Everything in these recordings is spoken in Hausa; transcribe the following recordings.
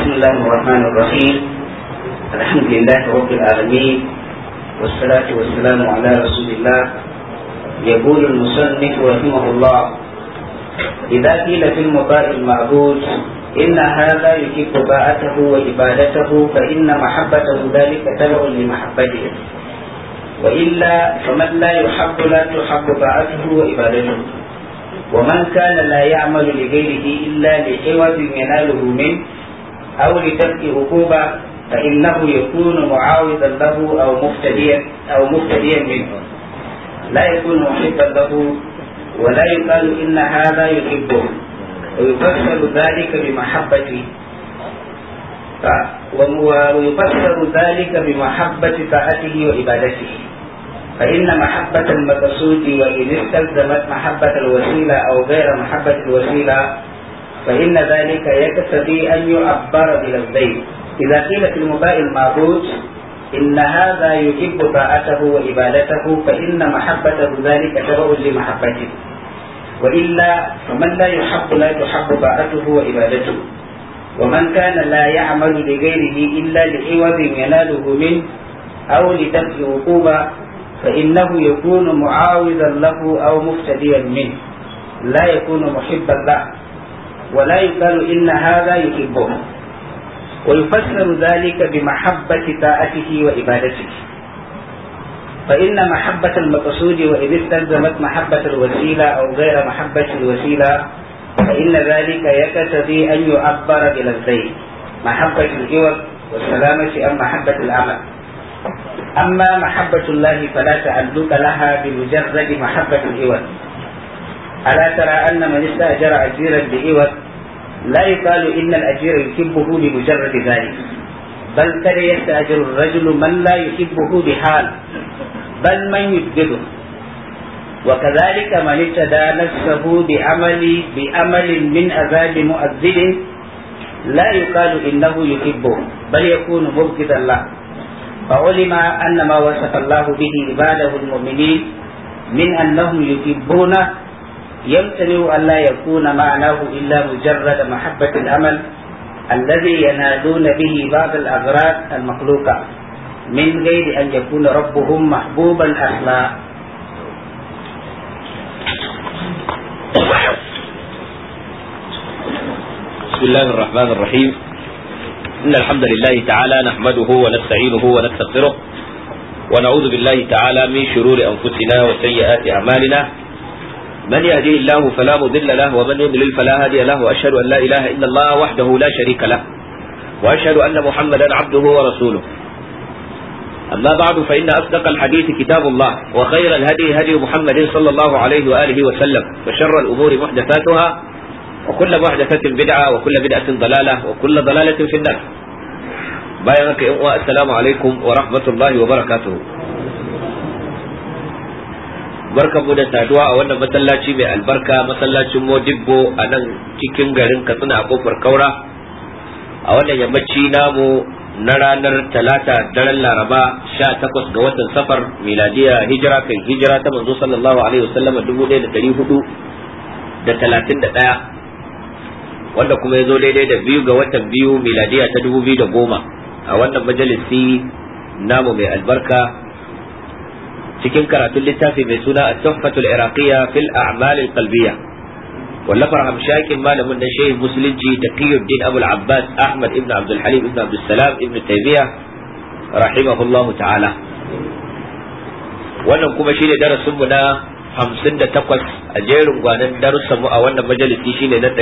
بسم الله الرحمن الرحيم. الحمد لله رب العالمين، والصلاة والسلام على رسول الله. يقول المصنف رحمه الله: إذا قيل في المطاع المعبود إن هذا يحب طاعته وعبادته فإن محبته ذلك تبع لمحبته، وإلا فمن لا يحب لا تحب طاعته وعبادته. ومن كان لا يعمل لغيره إلا لعوض يناله منه أو لترك عقوبة فإنه يكون معاوضا له أو مفتديا منه، لا يكون محبا له، ولا يقال إن هذا يحبه ويفسر ذلك بمحبة طاعته وعبادته. فإن محبة المقصود وإن استلزمت محبة الوسيلة أو غير محبة الوسيلة فإن ذلك يقتضي أن يعبر بلفظين. إذا قيل في المطاع المعبود إن هذا يحب طاعته وعبادته فإن محبته ذلك تبع لمحبته، وإلا فمن لا يحب لا تحب طاعته وعبادته. ومن كان لا يعمل لغيره إلا لعوض يناله منه أو لدفع عقوبة فإنه يكون معاوضا له أو مفتديا منه، لا يكون محبا له، ولا يقال إن هذا يحبه. ويفسر ذلك بمحبة طاعته وعبادته. فإن محبة المقصود وإذ استلزمت محبة الوسيلة أو غير محبة الوسيلة فإن ذلك يقتضي أن يعبر بلفظين: محبة العوض والسلامة عن محبة العمل. أما محبة الله فلا تعلق لها بمجرد محبة العوض. ألا ترى أن من استأجر أجيرا بعوض لا يقال إن الأجير يحبه بمجرد ذلك، بل قد يستأجر الرجل من لا يحبه بحال، بل من يبغضه. وكذلك من ابتدى نفسه بأمل من عذاب مؤذن لا يقال إنه يحبه، بل يكون مبغضا له. فعلم أن ما وصف الله به عباده المؤمنين من أنهم يحبونه يمتنع أن لا يكون معناه إلا مجرد محبة الأمل الذي ينالون به بعض الأغراض المخلوقة من غير أن يكون ربهم محبوبا أصلا. بسم الله الرحمن الرحيم. إن الحمد لله تعالى نحمده ونستعينه ونستغفره ونعوذ بالله تعالى من شرور أنفسنا وسيئات أعمالنا. من يهديه الله فلا مضل له ومن يضلل فلا هادي له، وأشهد أن لا إله إلا الله وحده لا شريك له، وأشهد أن محمدا عبده ورسوله. أما بعد، فإن أصدق الحديث كتاب الله، وخير الهدي هدي محمد صلى الله عليه وآله وسلم، وشر الأمور محدثاتها، وكل محدثة بدعة، وكل بدعة ضلالة، وكل ضلالة في النار. بايعك السلام عليكم ورحمة الله وبركاته. barkanmu da saduwa a wannan masallaci mai albarka, masallacin Modibbo a nan cikin garin Katsina a kofar Kaura, a wannan yammaci namu na ranar Talata daren Laraba 18 ga watan Safar miladiya hijira ta manzo sallallahu alaihi wasallam 1431, wanda kuma ya zo daidai da 2 ga watan 2 miladiya ta 2010 a wannan majalisi namu mai albarka cikin karatun littafi mai suna at-tuhfatul iraqiyya fil a'mal al-qalbiyya, wallafar hamshakin malamin da shehin musulunci Taqiyuddin Abul Abbas Ahmad ibn Abdul Halim ibn Abdul Salam ibn Taymiyyah rahimahullahu ta'ala. Wannan kuma shine darasin mu na 58 a jerin gwanan darussan mu a wannan majalisi, shine na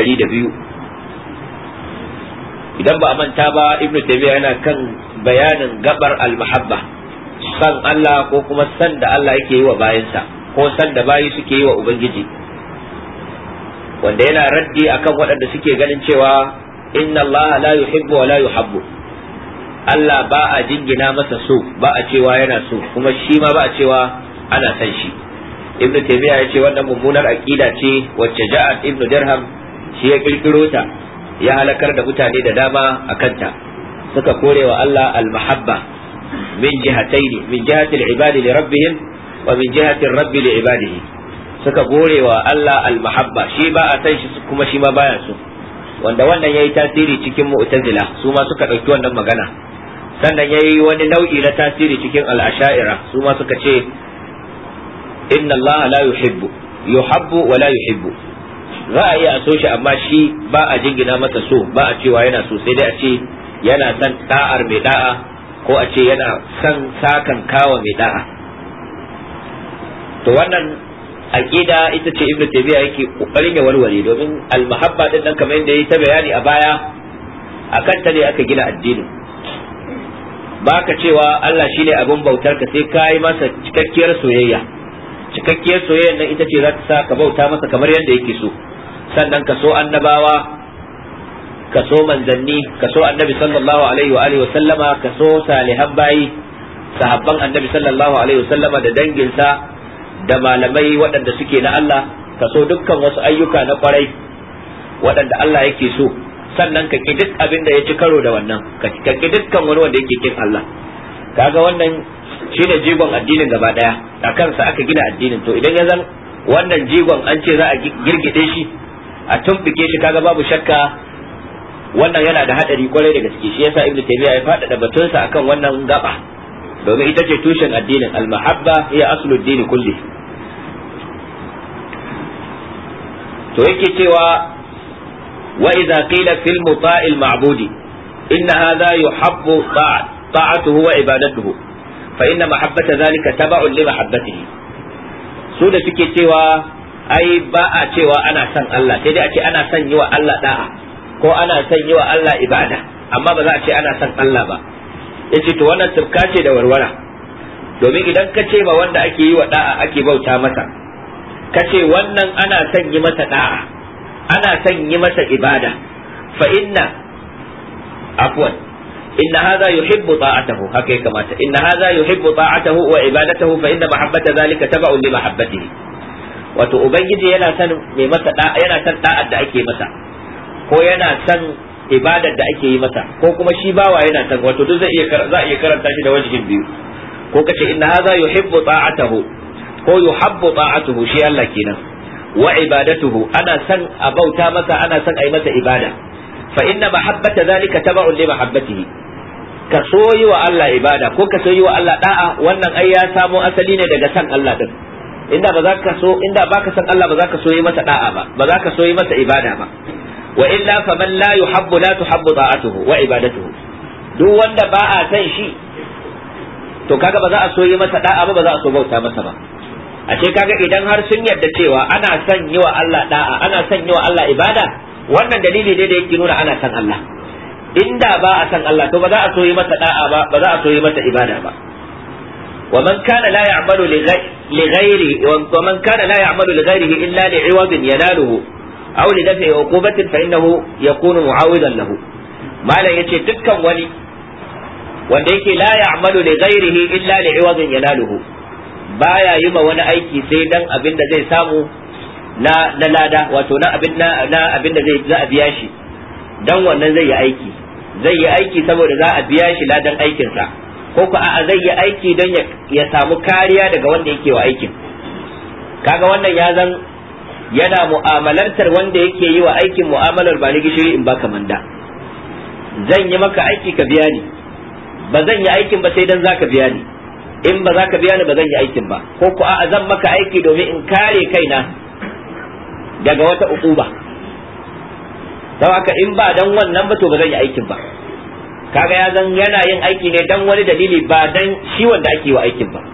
102. Idan ba a manta ba, Ibn Taymiyyah yana kan bayanin gabar al-mahabba, san Allah ko kuma san da Allah yake yi wa bayansa, ko san da bayi suke yi wa Ubangiji, wanda yana raddi akan waɗanda suke ganin cewa inna Allah la yuhibbu wa la yuhabbu. Allah ba a jingina masa so, ba a cewa yana so, kuma shi ma ba a cewa ana san shi. Ibn Taymiyyah ya ce wannan mummunar aqida ce wacce Ja'ad ibn Dirham shi ya kirkiro ta, ya halakar da mutane da dama akan ta. Suka korewa Allah al-mahabba min jihataini, min jihati al-ibadi li rabbihim wa min jihati ar-rabbi li ibadihi. Suka gorewa Allah al-mahabba, shi ba a san shi kuma shi ma baya so. wanda wannan yayi tasiri cikin mu'tazila su ma suka dauki wannan magana. Sannan yayi wani nau'i na tasiri cikin al-asha'ira su ma suka ce inna Allah la yuhabbu wa la yuhibbu. Za a iya so shi amma shi ba a jingina masa so, ba a cewa yana so, sai dai a ce yana son da'ar mai da'a, ko a ce yana son sakan kawa mai da'a. To wannan aqida ita ce Ibn Taymiyyah yake kokarin ya warware, domin al-mahabba din nan kamar yadda yayi ta bayani a baya, akan ta ne aka gina addini. Baka cewa Allah shine abin bautar ka sai ka yi masa cikakkiyar soyayya. Cikakkiyar soyayya nan ita ce za ta sa ka bauta masa kamar yadda yake so. Sannan ka so annabawa, ka so manzanni, ka so annabi sallallahu alaihi wa alihi wa sallama, ka so salihan bayi, sahabban annabi sallallahu alaihi wa sallama da danginsa, da malamai waɗanda suke na Allah, ka so dukkan wasu ayyuka na kwarai waɗanda Allah yake so. Sannan ka ki duk abin da ya ci karo da wannan, ka ki dukkan wani wanda yake kin Allah. Kaga wannan shine jigon addinin gaba daya, a kansa aka gina addinin. To idan ya zan wannan jigon an ce za a girgide shi, a tumbike shi, kaga babu shakka wannan yana da hadari kwarai da gaske. Shi yasa Ibn Taymiyyah ya faɗaɗa batunsa akan wannan gaba, domin ita ce tushen addinin. Al-mahabba hiya aslud din kulli. To yake cewa wa idza qila fil muta'il ma'budi inna hadha yuhabbu ta'atuhu wa ibadatuhu fa inna mahabbata dhalika tab'un li mahabbatihi. Su da suke cewa ai ba a cewa ana son Allah, sai dai a ce ana son yi wa Allah da'a, ko ana son yi wa Allah ibada, amma ba za a ce ana son Allah ba. Yace to wannan tufka ce da warwara, domin idan ka ce ba wanda ake yi wa da'a ake bauta masa, ka ce wannan ana son yi masa da'a, ana son yi masa ibada, fa inna hadha yuhibbu ta'atahu, haka ya kamata, inna hadha yuhibbu ta'atahu wa ibadatahu fa inna mahabbata dhalika tab'un li mahabbatihi. Wato ubangiji yana son mai masa da'a, yana son da'ar da ake masa, ko yana son ibadar da ake yi masa, ko kuma shi bawa yana son, wato duk za a iya karanta shi da wajihin biyu. Ko kace inna hadha yuhibbu ta'atahu, ko yuhabbu ta'atuhu, shi Allah kenan, wa ibadatuhu, ana son a bauta masa, ana son a yi masa ibada. Fa inna mahabbata zalika tab'un li mahabbatihi. Ka soyi wa Allah ibada ko ka soyi wa Allah da'a, wannan ai ya samo asali ne daga san Allah din. Inda baka san Allah ba za ka soyi masa da'a ba, ba za ka soyi masa ibada ba. Wa illa faman la yuhabbu la tuhabbu ta'atuhu wa ibadatuhu. Duk wanda ba a san shi, to kaga ba za a soyi masa da'a ba, ba za a so bauta masa ba. Ashe kaga idan har sun yarda cewa ana son yi wa Allah da'a, ana son yi wa Allah ibada, wannan dalili ne da yake nuna ana son Allah. Inda ba a son Allah, to ba za a so yi masa da'a ba, ba za a so yi masa ibada ba. wa man kana la ya'malu li ghairi wa man kana la ya'malu li ghairihi illa li'iwadin yanaluhu aw li dafi uqubatin fa innahu yakunu mu'awidan lahu. malam yace dukkan wani wanda yake la ya'malu li ghairihi illa li'iwadin yanaluhu, baya yi ma wani aiki sai dan abin da zai samu na lada, wato na abin da zai za a biya shi, dan wannan zai yi aiki saboda za a biya shi ladan aikinsa, ko ko a'a zai yi aiki don ya samu kariya daga wanda yake wa aikin. Kaga wannan ya zan yana mu'amalantar wanda yake yi wa aikin mu'amalar ba ni gishiri in baka manda. Zan yi maka aiki ka biya ni, ba zan yi aikin ba sai dan zaka biya ni, in ba zaka biya ni ba zan yi aikin ba, ko ko a'a zan maka aiki domin in kare kaina daga wata uquba. Don haka in ba dan wannan ba to ba zan yi aikin ba. Kaga ya zan yana yin aiki ne dan wani dalili, ba dan shi wanda ake wa aikin ba.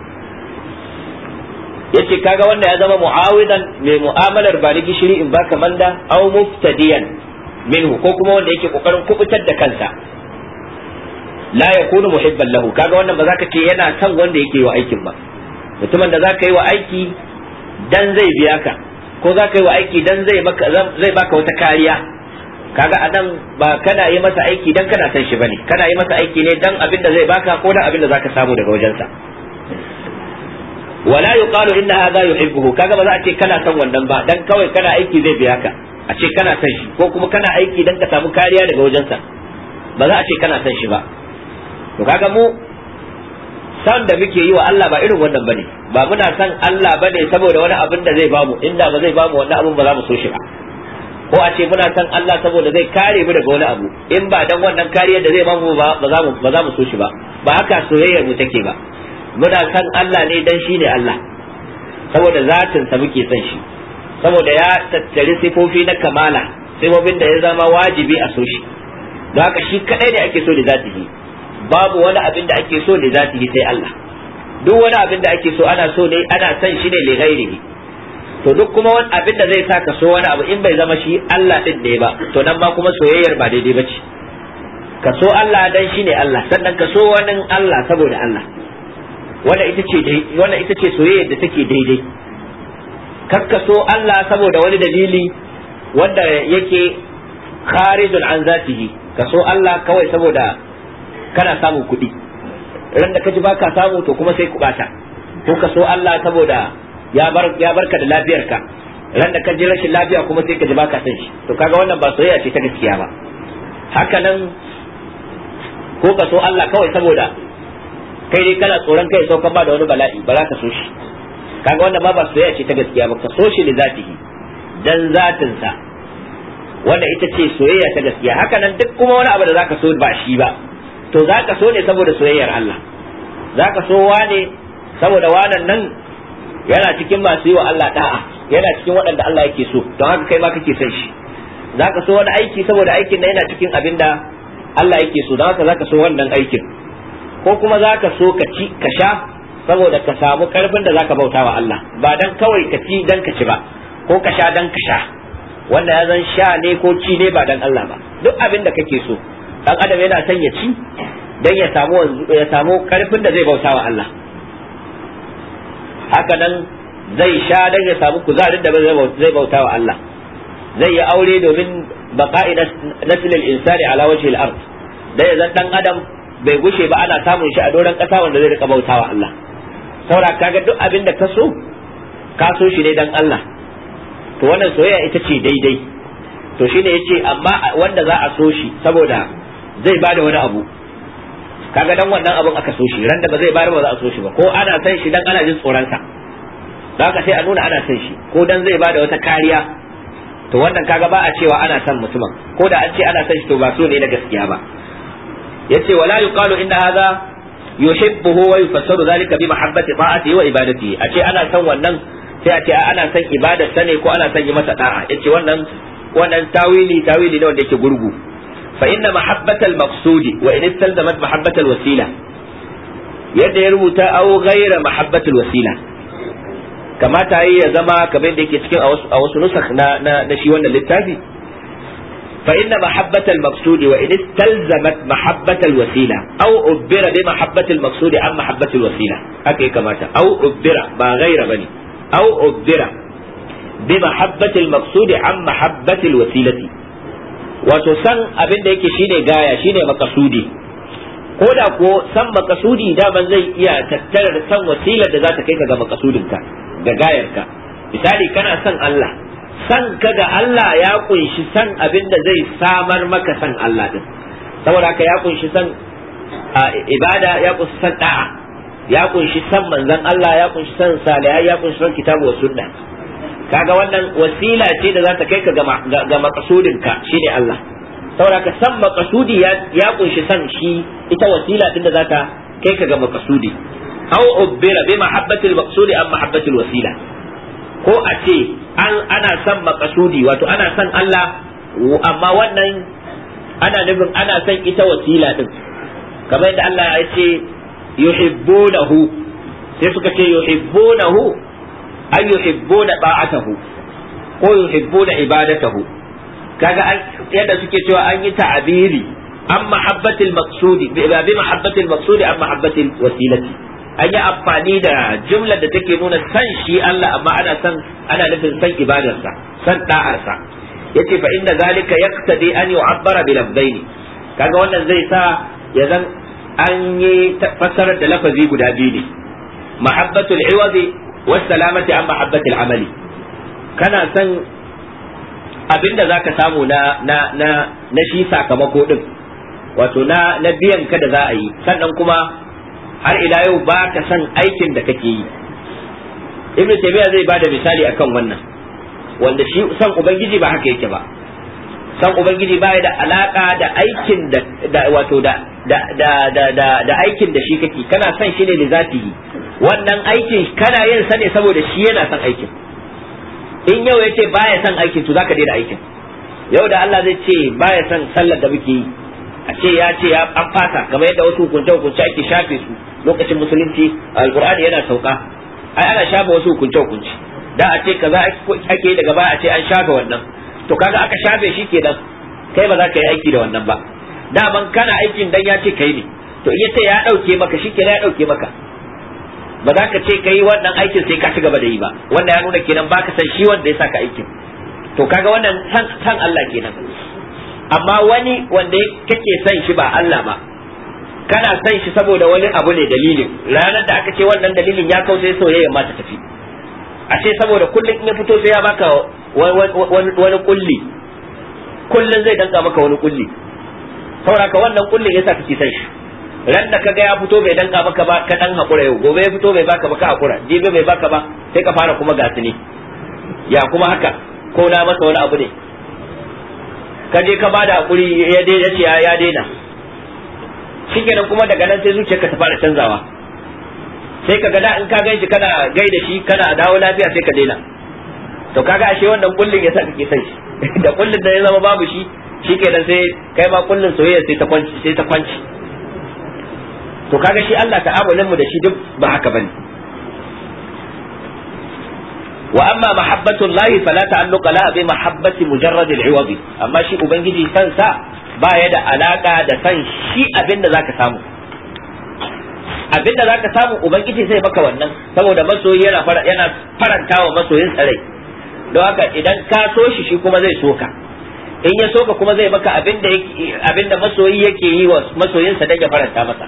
Yace kaga wanda ya zama mu'awidan, mai mu'amalar ba ni gishiri in baka manda, aw muftadiyan minhu, ko kuma wanda yake kokarin kubutar da kansa, la yakunu muhibban lahu. Kaga wannan ba za ka ce yana son wanda yake wa aikin ba. Mutumin da za ka yi wa aiki dan zai biya ka, ko za ka yi wa aiki dan zai baka wata kariya, kaga anan ba kana yi masa aiki dan kana san shi bane, kana yi masa aiki ne dan abin da zai baka ko dan abin da zaka samu daga wajensa. wala yuqalu inna hadha yuhibbuhu, kaga ba za a ce kana san wannan ba dan kawai kana aiki zai biya ka, a ce kana san shi, ko kuma kana aiki dan ka samu kariya daga wajensa, ba za a ce kana san shi ba. To kaga mu san da muke yi wa Allah ba irin wannan bane, ba muna san Allah bane saboda wani abin da zai bamu, inda ba zai bamu wannan abin ba za mu so shi ba, ko a ce muna san Allah saboda zai kare mu daga wani abu, in ba dan wannan kariyar da zai bamu ba za mu so shi ba haka soyayyar mu take ba. Muna san Allah ne dan shi ne Allah, saboda zatin sa muke san shi, saboda ya tattari sifofi na kamala, sifofin da ya zama wajibi a so shi. Don haka shi kadai ne ake so da zatihi, babu wani abin da ake so da zatihi sai Allah. Duk wani abin da ake so ana san shi ne li ghairihi. To duk kuma wani abin da zai sa ka so wani abu in bai zama shi Allah din ne ba, to nan ma kuma soyayyar ba daidai bace. Ka so Allah dan shi ne Allah, sannan ka so wani Allah saboda Allah. Wannan ita ce soyayyar da take daidai. Kar ka so Allah saboda wani dalili wanda yake kharijun an zatihi, ka so Allah kawai saboda kana samun kuɗi, ran da ka ji baka samu to kuma sai ku bata. Ko ka so Allah saboda ya barka da lafiyarka, ran da ka ji rashin lafiya kuma sai ka ji baka san shi, to kaga wannan ba soyayya ce ta gaskiya ba. Haka nan ko ka so Allah kawai saboda kai dai kana tsoron kai saukan ba da wani bala'i, ba za ka so shi, kaga wannan ma ba soyayya ce ta gaskiya ba. Ka so shi li zatihi, dan zatin sa, wanda ita ce soyayya ta gaskiya. Haka nan duk kuma wani abu da zaka so ba shi ba, to zaka so ne saboda soyayyar Allah. Zaka so wane saboda wanan nan yana cikin masu yi wa Allah da'a, yana cikin waɗanda Allah yake so, don haka kai ma kake son shi. Zaka so wani aiki saboda aikin nan yana cikin abin da Allah yake so, don haka zaka so wannan aikin. Ko kuma zaka so ka ci ka sha saboda ka samu karfin da zaka bauta wa Allah, ba dan kawai ka ci dan ka ci ba, ko ka sha dan ka sha, wanda ya zan sha ne ko ci ne ba dan Allah ba. Duk abin da kake so, dan adam yana son ya ci dan ya samu karfin da zai bauta wa Allah. Haka nan zai sha dan ya samu kuzarin da zai bauta wa Allah. Zai yi aure domin baqa'i naslil insani ala wajhi al-ard, dai zan dan adam bai gushe ba ana samun shi a doran kasa wanda zai rika bauta wa Allah. Saboda kaga duk abin da ka so shi ne dan Allah, to wannan soyayya ita ce daidai. To shine yace amma wanda za a so shi saboda zai bada wani abu, kaga dan wannan abun aka so shi, ran da ba zai bayar ba za a so shi ba. Ko ana san shi dan ana jin tsoron sa, da haka sai a nuna ana san shi, ko dan zai bada wata kariya, to wannan kaga ba a cewa ana san mutumin. Ko da an ce ana san shi to ba so ne na gaskiya ba. Yace wala yuqalu inna hadha yuhibbuhu wa yufassaru dhalika bi mahabbati ta'atihi wa ibadatihi. A ce ana san wannan sai a ce ana san ibadar sa ne ko ana san yi masa da'a. Yace wannan tawili ne wanda yake gurgu. فإن محبة المقصود وإن استلزمت محبة الوسيلة يد يربط أو غير محبة الوسيلة كما تأيي زما كمان ديك تكين أو نسخ نشي وانا للتافي. فإن محبة المقصود وإن استلزمت محبة الوسيلة أو أبر بمحبة المقصود عن محبة الوسيلة هكي كما أو أبر ما غير بني أو أبر بمحبة المقصود عن محبة الوسيلة. Wato san abin da yake shine gaya, shine makasudi, ko da ko san makasudi daman zai iya tattara da san wasilar da za ta kai ka ga makasudinka ga gayarka. Misali kana san Allah, san ka ga Allah ya kunshi san abin da zai samar maka san Allah din, saboda haka ya kunshi san ibada, ya kunshi san da'a, ya kunshi san manzon Allah, ya kunshi san salihai, ya kunshi san kitabu wa sunna. Kaga wannan wasila ce da za ta kai ka ga makasudinka shine Allah. Saboda ka san makasudi ya kunshi san shi ita wasila din da za ta kai ka ga makasudi. Aw ubbira bi mahabbati al-maqsudi am mahabbati al-wasila, ko a ce ana san makasudi wato ana san Allah, amma wannan ana nufin ana san ita wasila din, kamar yadda Allah ya ce yuhibbunahu, sai suka ce yuhibbunahu ay yuhibbuna ta'atahu ko yuhibbuna ibadatahu. Kaga yadda suke cewa an yi ta'abiri an mahabbatil maqsudi bi mahabbatil maqsudi an mahabbatil wasilati, an yi amfani da jumlar da take nuna san shi Allah, amma ana nufin san ibadarsa, san da'arsa. Yace fa inda zalika yaqtadi an yu'abbara bil lafzaini. Kaga wannan zai sa ya zan an yi fassarar da lafazi guda biyu ne, mahabbatul iwadi wasalamati an mahabbatil amali. Kana san abinda zaka samu na shi sakamako din, wato na biyan ka da za a yi, sannan kuma har ila yau ba ka san aikin da kake yi. Ibn Taymiyyah zai bada misali akan wannan, wanda shi san ubangiji ba haka yake ba. san ubangiji baya da alaka da aikin da wato da aikin da shi kake, kana son shi ne da zatihi. wannan aikin kana yin sa ne saboda shi yana son aikin. in yau yace baya son aikin to zaka daina aikin. yau da Allah zai ce baya son sallar da muke yi, a ce ya ce an fasa, kamar yadda wasu hukunce ake shafe su lokacin musulunci, alqur'ani yana sauka, ai ana shafe wasu hukunce da a ce kaza ake daga baya a ce an shafe wannan, to kaga aka shafe shi kenan kai ba za ka yi aiki da wannan ba. daman kana aikin dan ya ce kai ne, to iya ce ya dauke maka shi kenan ya dauke maka, ba za ka ce kai wannan aikin sai ka ci gaba da yi ba, wanda ya nuna kenan baka san shi wanda ya saka aikin. to kaga wannan san Allah kenan. amma wani wanda kake san shi ba Allah ba, kana san shi saboda wani abu ne dalilin, ranar da aka ce wannan dalilin ya kau sai soyayya ma ta tafi. a ce saboda kullum in ya fito sai ya baka wani kulli, kullum zai danka maka wani kulli, saboda ka wannan kullin yasa kake san shi. ran da kaga ya fito bai danka maka ba ka dan hakura, yau gobe ya fito bai baka ba ka hakura, jibe bai baka ba sai ka fara kuma gasini, ya kuma haka ko na masa wani abu ne, ka je ka bada hakuri ya ce ya daina, shikenan kuma daga nan sai zuciyarka ta fara canzawa, sai ka ga da in ka ganshi kana gaida shi kana dawo lafiya sai ka daina. to kaga ashe wannan kullin yasa kake san shi da kullin da ya zama babu shi shikenan sai kai ma kullin soyayya sai ta kwanci. to kaga shi Allah ta'amulin mu da shi duk ba haka bane. wa amma mahabbatu llahi fala ta'alluqa la bi mahabbati mujarrad al-iwad, amma shi ubangiji san sa baya da alaka da san shi abinda zaka samu. abinda zaka samu ubangiji sai maka wannan, saboda masoyi yana farantawa masoyin rai. don haka idan ka so shi kuma zai soka, in ya soka kuma zai maka abinda masoyi yake yi wa masoyinsa dan ya faranta masa.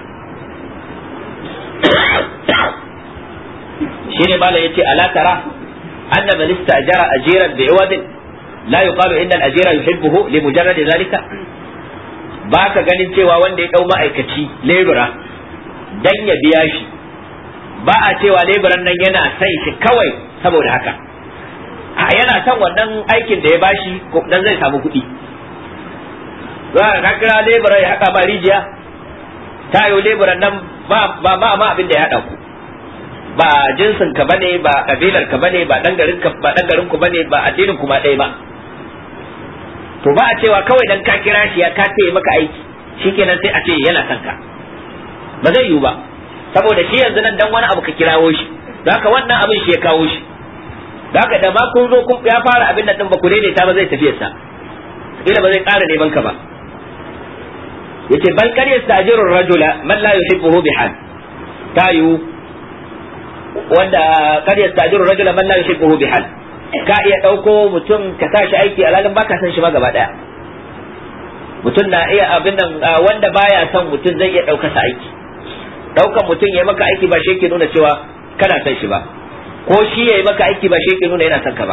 shine bala yace ala tara anna man istajara ajiran bi'awad la yuqalu inna al-ajira yuhibbuhu li mujarrad dhalika. baka ganin cewa wanda ya dau ma'aikaci lebura dan ya biya shi, ba a cewa leburan nan yana son shi kawai saboda haka, yana son wannan aikin da ya bashi dan zai samu kuɗi. za ka kira lebura ya haka ba rijiya, tayo leburan nan ba abin da ya haɗa ku, ba jinsin ka bane, ba kabilar ka bane, ba dan garin ku bane, ba addinin ku ma ɗaya ba. to ba a cewa kawai dan ka kira shi ya ka taya maka aiki shikenan sai a ce yana son ka, ba zai yiwu ba, saboda shi yanzu nan dan wani abu ka kirawo shi, haka wannan abin shi ya kawo shi, haka da ma kun zo kun ya fara abin nan din ba ku daidaita ba zai tafi sa, kila ba zai ƙara neman ka ba. yace bal kar yastajiru ar-rajula man la yuhibbuhu bihal, tayu wanda kar yastajiru ar-rajula man la yuhibbuhu bihal, ka iya dauko mutum ka tashi aiki alalin baka san shi ma gaba daya. mutum na iya abin nan wanda baya son mutum zai iya dauka sa aiki, daukan mutum yayi maka aiki ba shi yake nuna cewa kana san shi ba, ko shi yayi maka aiki ba shi yake nuna yana son ka ba.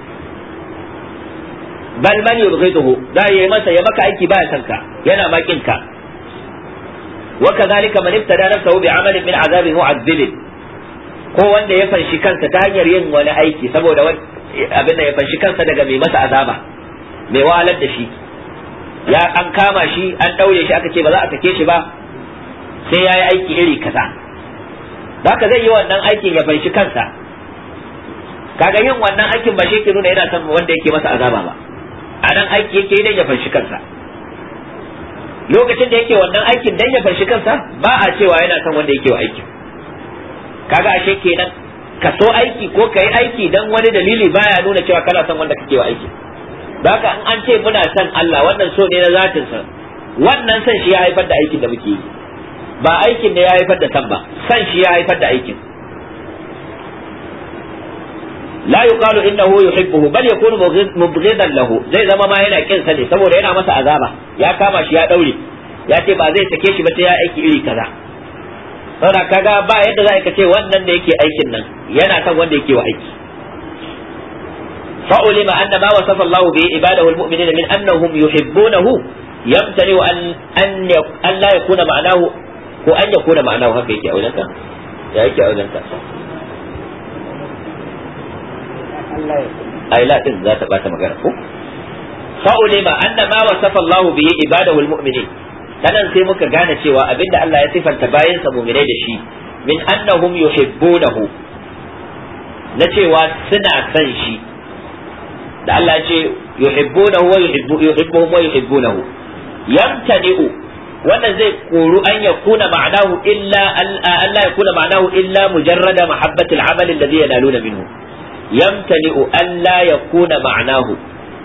bal man yubghiduhu, da yayi masa ya maka aiki baya son ka, yana makin ka. wa kadhalika man ibtada nafsahu bi amalin min azabin mu'addil, ko wanda ya fanshi kansa ta hanyar yin wani aiki saboda abin da ya fanshi kansa daga mai masa azaba, mai wahalar da shi, ya an kama shi an daure shi aka ce ba za a sake shi ba sai yayi aiki iri kaza, haka zai yi wannan aikin ya fanshi kansa. kaga yin wannan aikin ba shi ke nuna yana son wanda yake masa azaba ba, a nan aiki yake idan ya fanshi kansa. lokacin da yake wannan aikin dan ya fanshi kansa ba a cewa yana son wanda yake wa aikin. kaga ashe kenan ka so aiki ko ka yi aiki dan wani dalili baya nuna cewa kana son wanda kake wa aiki. haka in an ce muna son Allah, wannan so ne na zatin sa, wannan san shi ya haifar da aikin da muke yi, ba aikin da ya haifar da san ba, san shi ya haifar da aikin. la yuqalu innahu yuhibbuhu bal yakunu mubghidan lahu, zai zama ma yana kin sa ne saboda yana masa azaba, ya kama shi ya daure, ya ce ba zai sake shi ba sai ya aiki iri kaza. saboda kaga ba yadda za ka ce wannan da yake aikin nan yana son wanda yake wa aiki. fa ulima anna ma wasafa Allah bi ibadahu almu'minina min annahum yuhibbunahu yamtani an la yakuna ma'anahu ko an yakuna ma'anahu, haka yake a wajenka, ya yake a wajenka. ai la din za ta bata magana ko fa'ulima anna ma wasafa Allah bihi ibadahu almu'minin sanan sai muka gane cewa abinda Allah ya sifanta bayansa mu'minai da shi min annahum yuhibbunahu na cewa suna son shi da Allah ya ce yuhibbunahu wa yuhibbuhum wa yuhibbunahu yamtani'u wannan zai koru an yakuna ma'anahu illa Allah yakuna ma'anahu illa mujarrada mahabbatil amal alladhi yanaluna minhu yamtani'u an la yakuna ma'anahu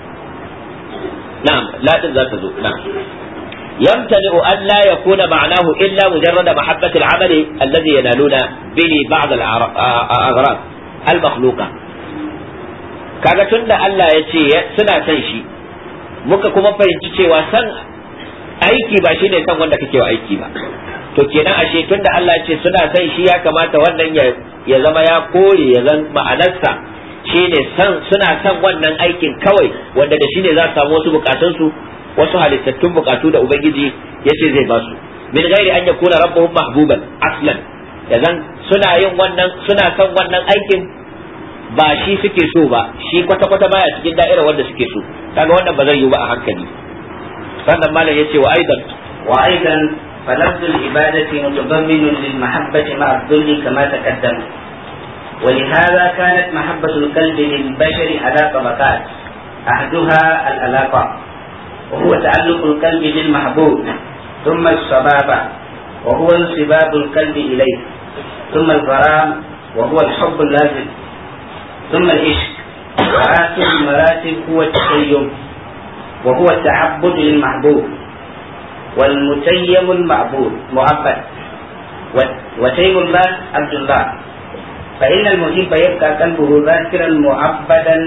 na'am la din za ta zo na'am yamtani'u an la yakuna ma'anahu illa mujarrada mahabbatil amal alladhi yanaluna bihi ba'd al-aghrad al-makhluqa kaga tunda Allah ya ce suna son shi muka kuma fahimci cewa san aiki ba shine san wanda kake wa aiki ba to kenan ashe tunda Allah ya ce suna son shi ya kamata wannan ya zama ya kore ya zan ma'anarsa shine suna son wannan aikin kawai wanda da shine za su samu wasu bukatunsu wasu halittattun bukatu da ubangiji yace zai ba su min ghairi an yakuna rabbuhum mahbuban aslan yazan suna yin wannan suna son wannan aikin ba shi suke so ba shi kwata-kwata baya cikin da'irar wanda suke so kaga wannan ba zai yi ba a hankali sannan malam yace wa aidan فلفظ العبادة متضمن للمحبة مع الذل كما تقدم ولهذا كانت محبة القلب للبشر على طبقات أحدها العلاقة وهو تعلق القلب بالمحبوب ثم الصبابة وهو انصباب القلب إليه ثم الغرام وهو الحب اللازم ثم العشق وآخر المراتب هو التقيم وهو التعبد للمحبوب والمتيم المعبود معبد وتيم الله عبد الله فإن المحب يبقى قلبه ذاكرا معبدا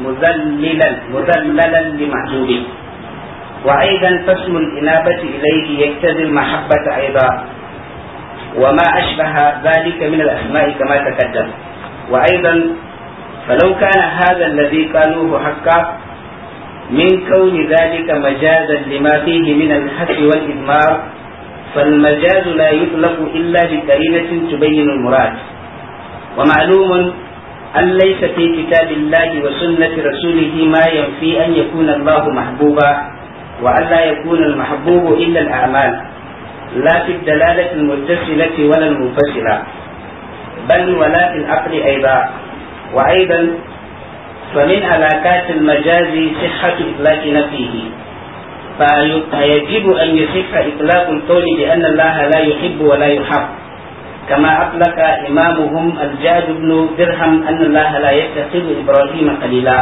مذللا لمحبوبه وأيضا فاسم الإنابة إليه يقتضي المحبة أيضا وما أشبه ذلك من الأسماء كما تقدم وأيضا فلو كان هذا الذي قالوه حقا من كون ذلك مجازا لما فيه من الحث والإضمار فالمجاز لا يطلق إلا بقرينة تبين المراد ومعلوم أن ليس في كتاب الله وسنة رسوله ما ينفي أن يكون الله محبوبا وأن لا يكون المحبوب إلا الأعمال لا في الدلالة المتصلة ولا المنفصلة بل ولا في العقل أيضا وأيضا فمن علاقات المجاز صحة إطلاق نفيه فيجب أن يصح إطلاق القول بأن الله لا يحب ولا يحب كما أطلق إمامهم الجاد بن درهم أن الله لا يتخذ إبراهيم خليلا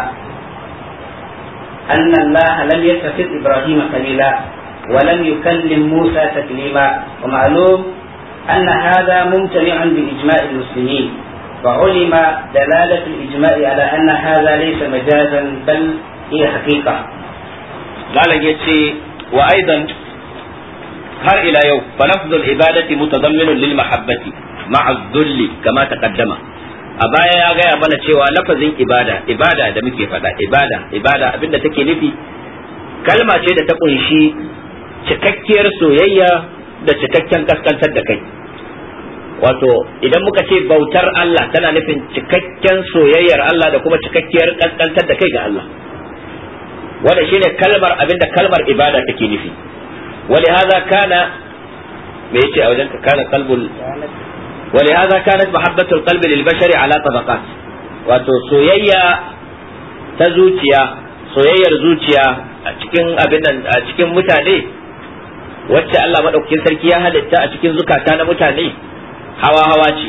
أن الله لم يتخذ إبراهيم خليلا ولم يكلم موسى تكليما ومعلوم أن هذا ممتنع بإجماع المسلمين وعلم دلالة الإجماع على أن هذا ليس مجازا بل هي حقيقة قال يتي وأيضا هر إلى يوم فلفظ العبادة متضمن للمحبة مع الذل كما تقدم أبايا يا غير بنا cewa lafazin ibada da muke faɗa ibada abinda take nufi kalma ce da ta kunshi cikakkiyar soyayya da cikakken kaskantar da kai wato idan muka ce bautar Allah tana nufin cikakken soyayyar Allah da kuma cikakkiyar kaskantar da kai ga Allah wanda shine kalmar abinda kalmar ibada take nufi ولهذا كان ميتي او ذلك كان قلب ولهذا كانت محبة القلب للبشر على طبقات wato soyayya ta zuciya soyayyar zuciya a cikin abin nan a cikin mutane wacce Allah madaukakin sarki ya halitta a cikin zukata na mutane hawa ce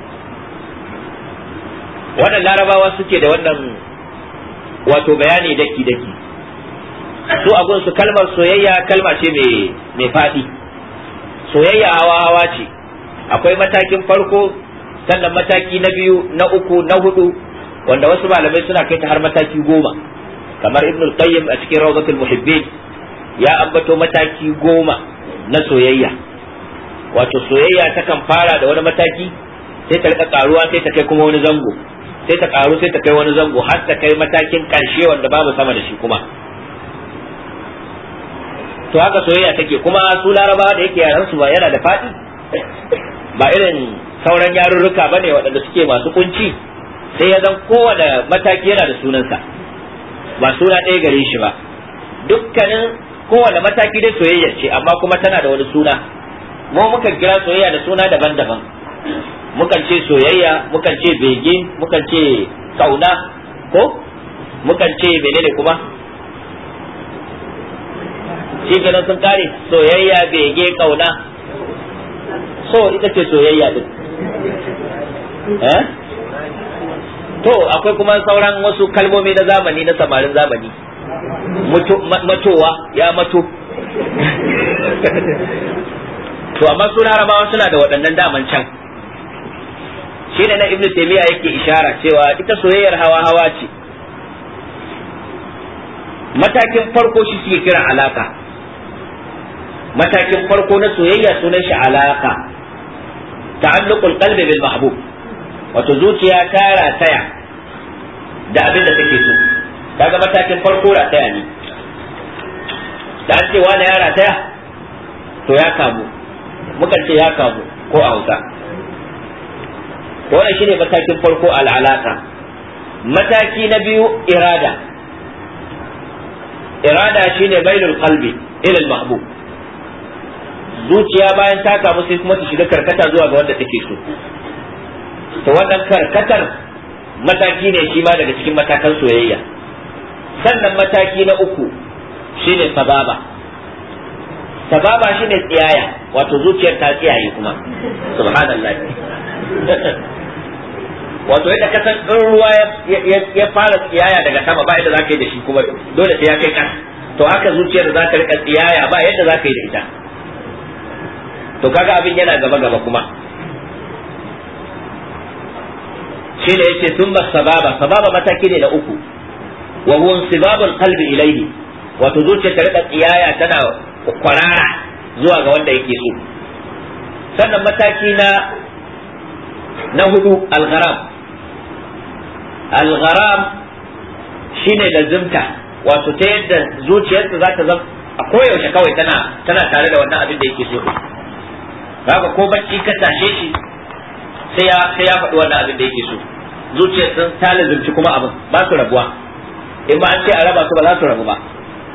wannan larabawa suke da wannan wato bayani daki su abun su kalmar soyayya kalma ce mai faɗi soyayya hawa ce akwai matakin farko sannan mataki na biyu na uku na hudu wanda wasu malamai suna kai ta har mataki 10 kamar ibnul qayyim a cikin rawdatul muhibbin ya ambato mataki 10 na soyayya wato soyayya ta kan fara da wani mataki sai ta rika karuwa sai ta kai kuma wani zango sai ta karu sai ta kai wani zango har ta kai matakin karshe wanda babu sama da shi kuma to haka soyayya take kuma su larabawa da yake yaran su ba yana da fadi ba irin sauran yarurruka bane waɗanda suke masu kunci sai ya zan kowane mataki yana da sunansa ba suna ɗaya gare shi ba dukkanin kowane mataki dai soyayya ce, amma kuma tana da wani suna. Mu mukan kira soyayya da suna daban-daban, mukan ce soyayya, mukan ce bege, mukan ce kauna, ko mukan ce menene kuma shi kenan sun kare soyayya, bege, kauna. So ita ce soyayya din. To akwai kuma sauran wasu kalmomi na zamani, na samarin zamani. Matowa ya mato. To amma su Larabawa suna da waɗannan daman can. Shi ne na Ibn Taymiyyah yake ishara cewa ita soyayyar hawa-hawa ce. Matakin farko shi suke kira alaka. Matakin farko na soyayya sunan shi alaka. Ta'alluqul qalbi bil mahbub. Wato zuciya ta rataya da abin da take so. Kaga matakin farko rataya ne. Da an ce wani ya rataya to ya kamu. Mukan ce ya kamu ko a Hausa. Wannan shine matakin farko al'alaka. Mataki na biyu irada. Irada shine bainul qalbi ila al-mahbub. Zuciya bayan ta kamu sai kuma ta shiga karkata zuwa ga wanda take so. To wannan karkatar mataki ne shi ma daga cikin matakan soyayya. Sannan mataki na uku shine sababa. Sababa shine tsiyaya, wato zuciyar ta tsiyaye kuma. Subhanallah. Wato yadda ka san in ruwa ya fara tsiyaya daga sama ba yadda zaka yi da shi kuma dole sai ya kai ƙasa. To haka zuciyar za ta rika tsiyaya ba yadda zaka yi da ita. To kaga abin yana gaba gaba kuma. Shi ne yace thumma sababa mataki ne na uku. Wa huwa insibabul qalbi ilayhi. Wato zuciyar ta rika tsiyaya tana kwarara zuwa ga wanda yake so. Sannan mataki na hudu al-gharam. Al-gharam shine lazimta, wato ta yadda zuciyarsa za ta zama a koyaushe kawai tana tare da wannan abin da yake so. Kaga ko bacci ka tashe shi sai ya faɗi wannan abin da yake so. Zuciyarsa ta lazimci kuma abin ba su rabuwa. In ba an ce a raba su ba za su rabu ba.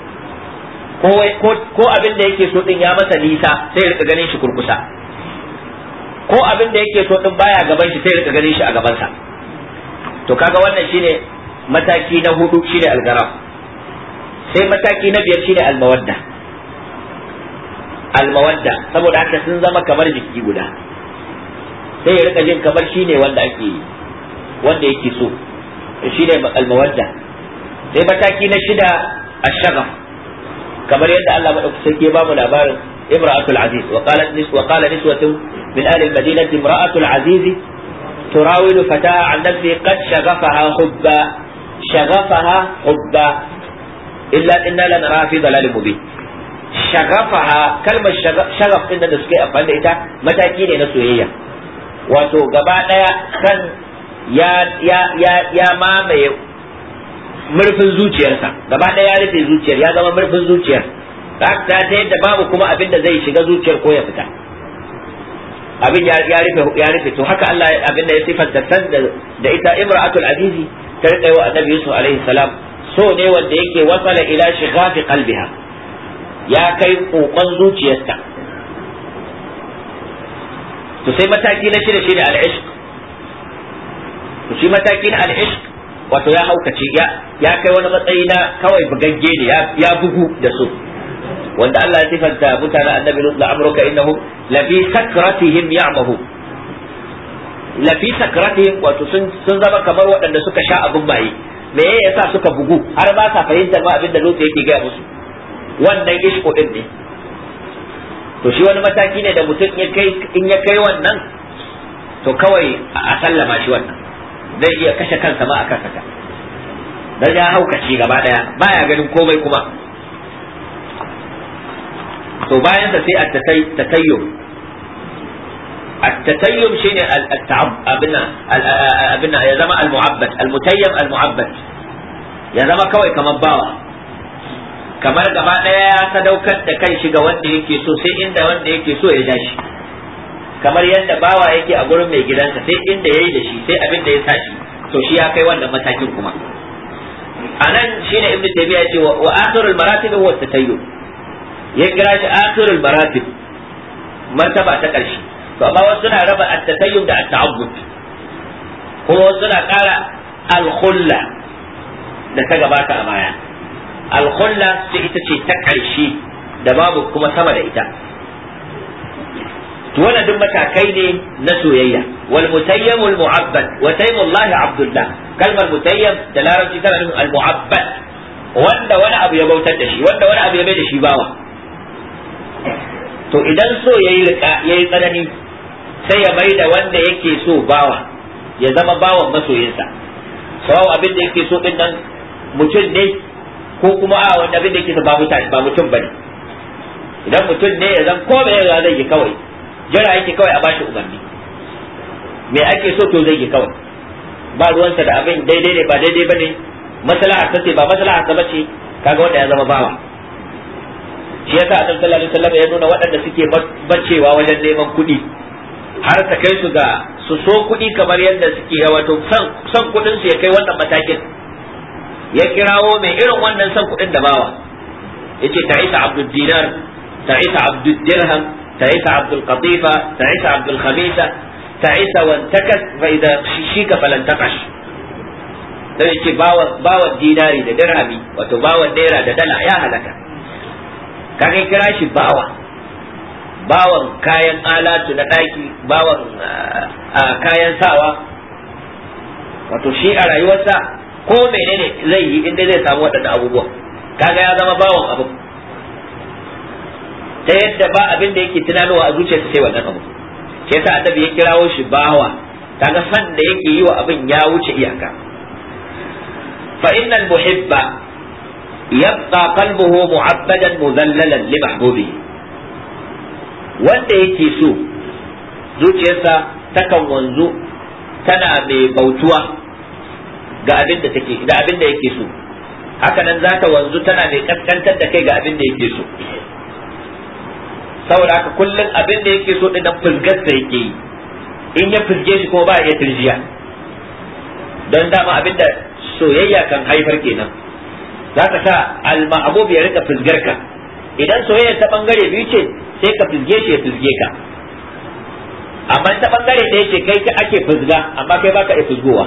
Ko abin da yake so din ya masa nisa sai ya rika ganin shi kurkusa. Ko abin da yake so din baya gaban shi sai ya rika ganin shi a gabansa. To kaga wannan shine mataki na hudu shine al-garam. Sai mataki na biyar shine al-mawadda. Al-mawadda saboda haka sun zama kamar jiki guda. Sai ya rika jin kamar shine wanda yake so. Shine al-mawadda. Sai mataki na shida ash-shaghaf. Kamar yadda Allah madaukakin ya ba mu labarin imra'atul aziz wa qala niswatun min ahli al-madinati imra'atul aziz turawidu fataha an nafsi qad shaghafaha hubba illa inna lanara fi dalalin mubin. Shaghafaha, kalmar shagaf din da suke amfani da ita mataki ne na soyayya. Wato gaba daya kan ya mamaye murfin zuciyarsa, gaba ɗaya ya rufe zuciyar, ya zama murfin zuciyar, ta yadda babu kuma abin da zai shiga zuciyar ko ya fita. Abin ya rufe. To haka Allah abin da ya sifanta san da ita imra'atul azizi ta rika wa annabi Yusuf alaihi salam, so ne wanda yake wasala ila shighafi qalbiha, ya kai kokon zuciyarta. To sai mataki na shida al-ishq. To shi mataki na al-ishq wato ya haukace ya kai wani matsayi na kawai bugagge ne ya bugu da su, wanda Allah ya sifanta mutanen annabi Lut la'amruka innahum la fi sakratihim ya'mahu. La fi sakratihim wato sun zama kamar waɗanda suka sha abin maye. Me yasa suka bugu har ba sa fahimtar ma abin da Lut yake gaya musu? Wannan ishku din ne. To shi wani mataki ne da mutum in ya kai wannan to kawai a sallama shi wannan. Zai iya kashe kansa ma akan haka, dan ya haukace gaba daya baya ganin komai kuma. To bayan da sai at-tatayyum. At-tatayyum shine abina ya zama al-mu'abbad, al-mutayyib al-mu'abbad, ya zama kawai kamar bawa, kamar gaba daya ya sadaukar da kai shi ga wanda yake so sai inda wanda yake so ya dashi. Kamar yadda bawa yake a gurin mai gidansa sai inda yayi da shi sai abin da ya sa shi, to shi ya kai wannan matakin kuma. anan shine ibnu taymiya ce wa akhirul maratib huwa at-tatayyub, ya kira shi akhirul maratib, martaba ta ƙarshe. to amma wasu suna raba at-tatayyub da at-ta'abbud, kuma wasu suna ƙara al-khulla da ta gabata a baya. Al-khulla sai ita ce ta ƙarshe da babu kuma sama da ita. to wannan duk matakai ne na soyayya. wal mutayyam al mu'abbad wa taymullahi abdullah, kalmar mutayyam da larabci tana nufin al mu'abbad, wanda wani abu ya bautar da shi, wanda wani abu ya mai da shi bawa. to idan so yayi tsanani sai ya mai da wanda yake so bawa, ya zama bawan masoyinsa. sawa abin da yake so din nan mutum ne ko kuma wanda abin da yake so ba mutum bane. idan mutum ne ya zan ko me ya zai yi kawai jira yake kawai a bashi umarni, me ake so to zai yi kawai, ba ruwansa da abin daidai ne ba daidai bane, maslaha ta ce ba maslaha ta bace, kaga wanda ya zama bawa. shi yasa Annabi sallallahu alaihi wasallam ya nuna waɗanda suke bacewa wajen neman kuɗi har ta kai su ga su so kuɗi kamar yadda suke wato san kuɗin su ya kai wannan matakin, ya kirawo mai irin wannan san kuɗin da bawa, yace ta'isa abdul dinar, ta'isa abdul dirham, تعيس عبد القطيفة، تعيس عبد الخميسة، تعيس وانتكس فإذا شيك فلن تقش. sai ce bawan dinari da dirhami, wato bawan naira da dala ya halaka. Kaga kira shi bawan kayan alatu na ɗaki, bawan kayan sawa, wato shi a rayuwarsa ko menene zai yi inda zai samu waɗannan abubuwan, kaga ya zama bawan abu, ta yadda ba abin da yake tunanowa a zuciyarsa sai wannan abu. Shi yasa annabi ya kirawo shi bawa, kaga san da yake yi wa abin ya wuce iyaka. fa innal muhibba yabqa qalbuhu mu'abbadan mudhallalan li mahbubihi, wanda yake so zuciyarsa takan wanzu tana mai bautuwa ga abin da yake so, haka nan za ta wanzu tana mai kaskantar da kai ga abin da yake so. saboda haka kullum abin da yake so din nan fusgarsa yake yi, in ya fusge shi kuma ba ya turjiya, don dama abin da soyayya kan haifar kenan. za ka sa al-mahbub ya rika fusgarka, idan soyayya ta bangare biyu ce sai ka fusge shi ya fusge ka, amma ta bangare da yake kai ka ake fusga amma kai baka iya fusgowa,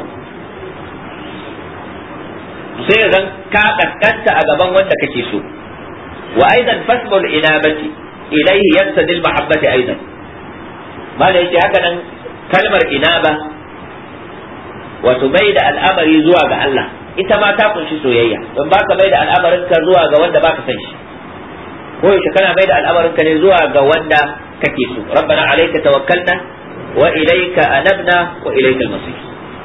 sai zan ka kaskanta a gaban wanda kake so. wa aidan fasbul inabati ilaihi yaqtadil mahabbati aidan, mala yake haka nan kalmar inaba wato bai da al'amari zuwa ga Allah, ita ma ta kunshi soyayya, don baka bai da al'amarin ka zuwa ga wanda baka san shi, ko yaushe kana bai da al'amarin ka ne zuwa ga wanda kake so. rabbana alayka tawakkalna wa ilayka anabna wa ilayka al-masir,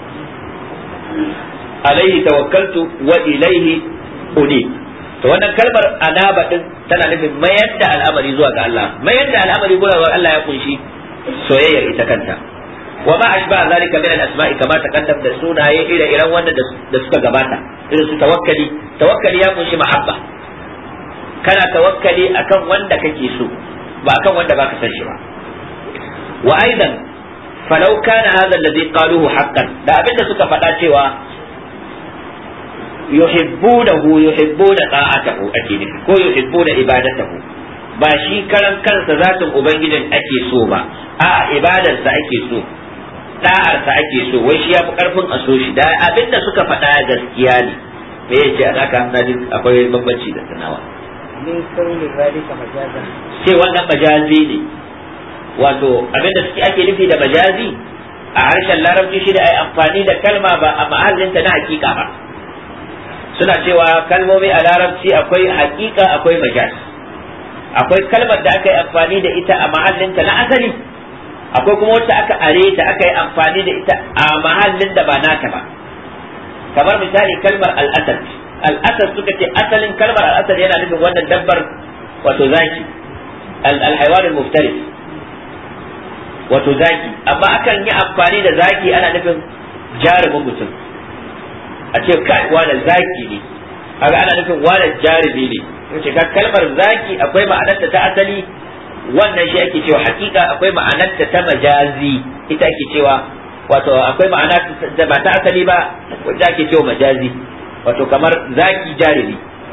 alayhi tawakkaltu wa ilayhi unib. to wannan kalmar anaba din tana nufin mayar da al'amari zuwa ga Allah, mayar da al'amari zuwa ga Allah ya kunshi soyayyar ita kanta. wa ma ashba zalika min al-asma'i kama taqaddam, da sunaye ire-iren wanda da suka gabata, irin su tawakkali ya kunshi mahabba, kana tawakkali akan wanda kake so ba akan wanda baka san shi ba. wa aidan falau kana hadha alladhi qaluhu haqqan, da abinda suka faɗa cewa yuhibbuna ta'atahu ake nufi, ko yuhibbuna ibadatahu, ba shi karan kansa zatin ubangijin ake so ba, a ibadarsa ake so, da'arsa ake so, wai shi yafi karfin a so shi. da abinda suka faɗa gaskiya ne, me yace a haka hadin akwai bambanci da sanawa min kauli zalika majazan, sai wannan majazi ne, wato abinda suke ake nufi da majazi a harshen larabci shi da ai amfani da kalma ba a mahallinta na hakika ba. suna cewa kalmomi a larabci akwai hakika akwai majaz, akwai kalmar da aka yi amfani da ita a mahallinta na asali, akwai kuma wacce aka are ta aka yi amfani da ita a mahallin da ba nata ba. kamar misali kalmar al-asad suka ce asalin kalmar al-asad yana nufin wannan dabbar, wato zaki, al-haywan al-muftaris, wato zaki, amma akan yi amfani da zaki ana nufin jarumin mutum, a ce kai wani zaki ne, kaga ana nufin wani jarumi ne. yace ka kalmar zaki akwai ma'anarta ta asali, wannan shi ake cewa hakika, akwai ma'anarta ta majazi, ita ake cewa wato akwai ma'ana da ba ta asali ba wanda ake cewa majazi. wato kamar zaki jarumi.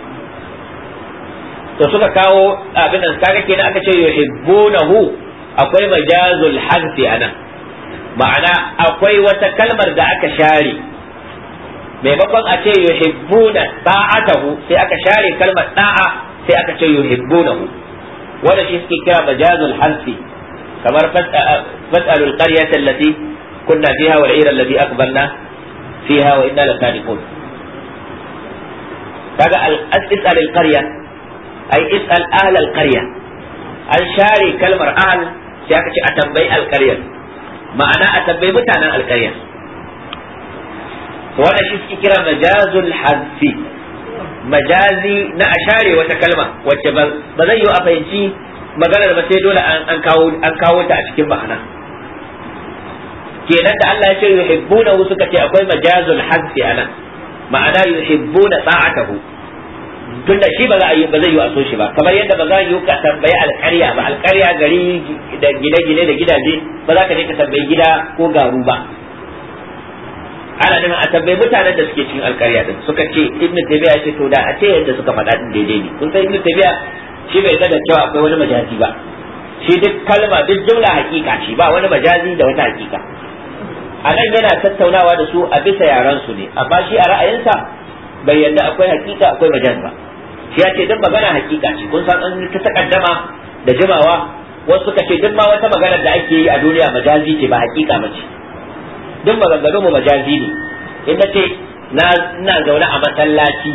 To suka kawo abin da kaga kenan aka ce yuhibbunahu, akwai majazul hadfi anan, ma'ana akwai wata kalmar da aka share, maimakon a ce yuhibbuna ta'atahu sai aka share kalmar da'a sai aka ce yuhibbunahu, wanda shi suke kira majazul hadfi. kamar fas'alul qaryata allati kunna fiha wal 'ira allati aqbalna fiha wa inna lakadiqun. kaga al-is'al al-qarya ay is'al ahla al-qarya, an share kalmar ahl sai aka ce a tambayi al-qarya, ma'ana a tambayi mutanen al-qarya. to wannan shi suke kira majazul hadfi, majazi na a share wata kalma wacce ba zai yi a fahimci maganar ba sai dole an kawo ta a cikin ma'ana. kenan da Allah ya ce yuhibbuna suka ce akwai majazul hadfi anan, ma'ana yuhibbuna ta'atahu, tunda shi ba zai yi a so shi ba, kamar yadda ba za yi ka tambayi alƙarya ba, alƙarya gari da gine-gine da gidaje, ba za ka je ka tambayi gida ko garu ba. ana nufin a tambayi mutanen da suke cikin alƙarya din. Suka ce Ibn Taymiyyah ya ce to da a ce yadda suka faɗa din daidai ne. Kun san Ibn Taymiyyah shi bai da cewa akwai wani majazi ba, shi duk kalma duk jumla hakika ce, ba wani majazi da wata hakika. a nan yana tattaunawa da su a bisa yaran su ne, amma shi a ra'ayinsa bai yarda akwai hakika akwai majaz ba. Shi ya ce duk magana hakika ce. Kun san an ta takaddama da jimawa, wasu suka ce duk ma wata magana da ake yi a duniya majazi ce ba hakika ba ce, duk maganganu mu majazi ne. In na ce ina zaune a masallaci,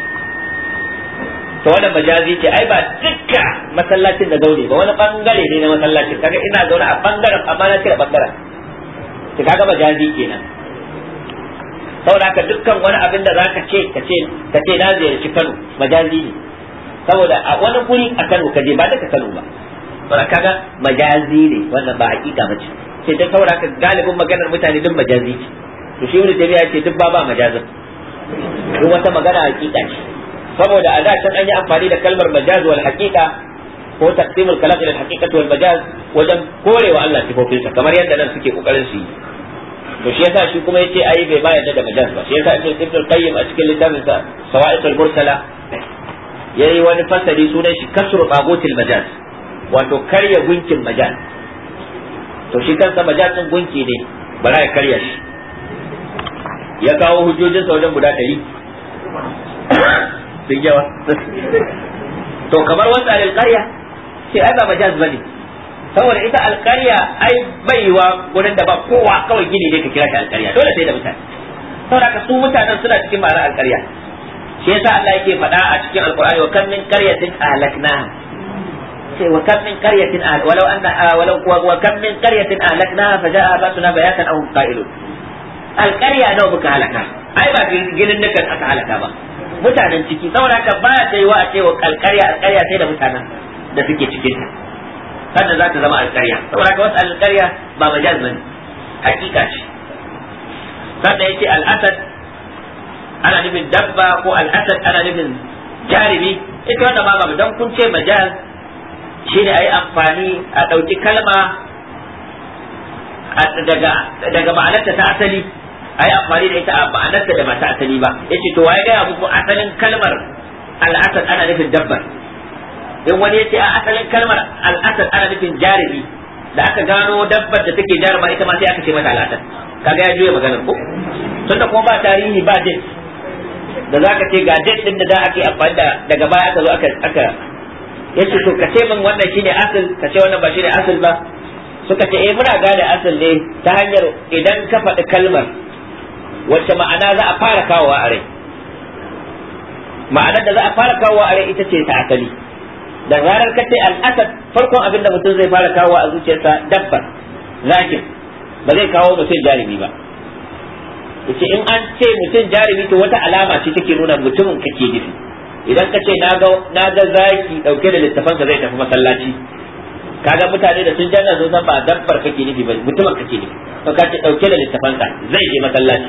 to wannan majazi ce, ai ba dukka masallacin da zaune ba, wani bangare ne na masallacin. Kaga ina zaune a bangaren amma na cire bangaren, to kaga majazi kenan. saboda haka dukkan wani abin da zaka ce ka ce na ziyarci Kano, majazi ne, saboda a wani guri a Kano kaje ba da Kano ba, saboda kaga majazi ne, wannan ba hakika bace. sai ta saboda haka galibin maganar mutane duk majazi ce. to shi Ibn Taymiyyah ce duk ba majazin, duk wata magana hakika ce. saboda a da can an yi amfani da kalmar majaz wal haqiqa ko taqsimul kalam ila al haqiqati wal majaz wajen korewa Allah sifofinsa, kamar yadda nan suke kokarin su yi. to shi yasa shi kuma yace ai bai bayar da majaz ba. shi yasa Ibn Qayyim a cikin littafin sa Sawa'iqul Mursala yayi wani fasali sunan shi kasru qabutil majaz, wato karya gunkin majaz. to shi kansa majaz din gunki ne, bara ya karya shi. ya kawo hujjojin sa wajen guda 100 sun yawa. to kamar wanda alƙarya sai ai ba majaz bane, saboda ita alƙarya ai baiwa gurin da ba kowa, kawai gini ne ka kira ta alƙarya, dole sai da mutane. saboda ka su mutanen suna cikin ma'anar alƙarya. shi yasa Allah yake faɗa a cikin alƙur'ani wa kam min qaryatin ahlaknaha, sai wa kam min qaryatin wa kam min qaryatin ahlaknaha fa ja'a basuna bayatan aw qa'ilun. alƙarya nawa muka halaka, ai ba ginin nukan aka halaka ba, mutanen ciki. saboda ka ba ta yi wa a ce wa alƙarya sai da mutanen da suke cikin ta sannan za ta zama alƙarya. saboda ka wasu alƙarya ba majaz bane, hakika ce. sannan yace al-asad ana nufin dabba, ko al-asad ana nufin jarimi. ita wannan ba dan kun ce majaz shine ai amfani a dauki kalma daga ma'anarta ta asali, ai amfani da ita a ma'anarta da ba ta asali ba. yace to waye ga muku asalin kalmar al-asad ana nufin dabba. in wani yace a asalin kalmar al-asad ana nufin jarimi, da aka gano dabbar da take jarima ita ma sai aka ce mata al-asad. kaga ya juya maganar ko, tunda kuma ba tarihi ba date da zaka ce ga date din da ake amfani da, daga baya aka zo aka yace to ka ce min wannan shine asal, ka ce wannan ba shine asal ba. suka ce muna gane asal ne ta hanyar idan ka faɗi kalmar wacce ma'ana za a fara kawowa a rai, ma'anar da za a fara kawowa a rai ita ce ta asali. da zarar ka ce al-asad, farkon abin da mutum zai fara kawowa a zuciyarsa dabbar, zakin, ba zai kawo mutum jarumi ba. yace in an ce mutum jarumi to wata alama ce take nuna mutumin kake nufi. idan ka ce na ga zaki dauke da littafansa zai tafi masallaci, kaga mutane da sun janna sun san ba dabbar kake nufi ba, mutumin kake nufi. to ka ce dauke da littafansa zai je masallaci.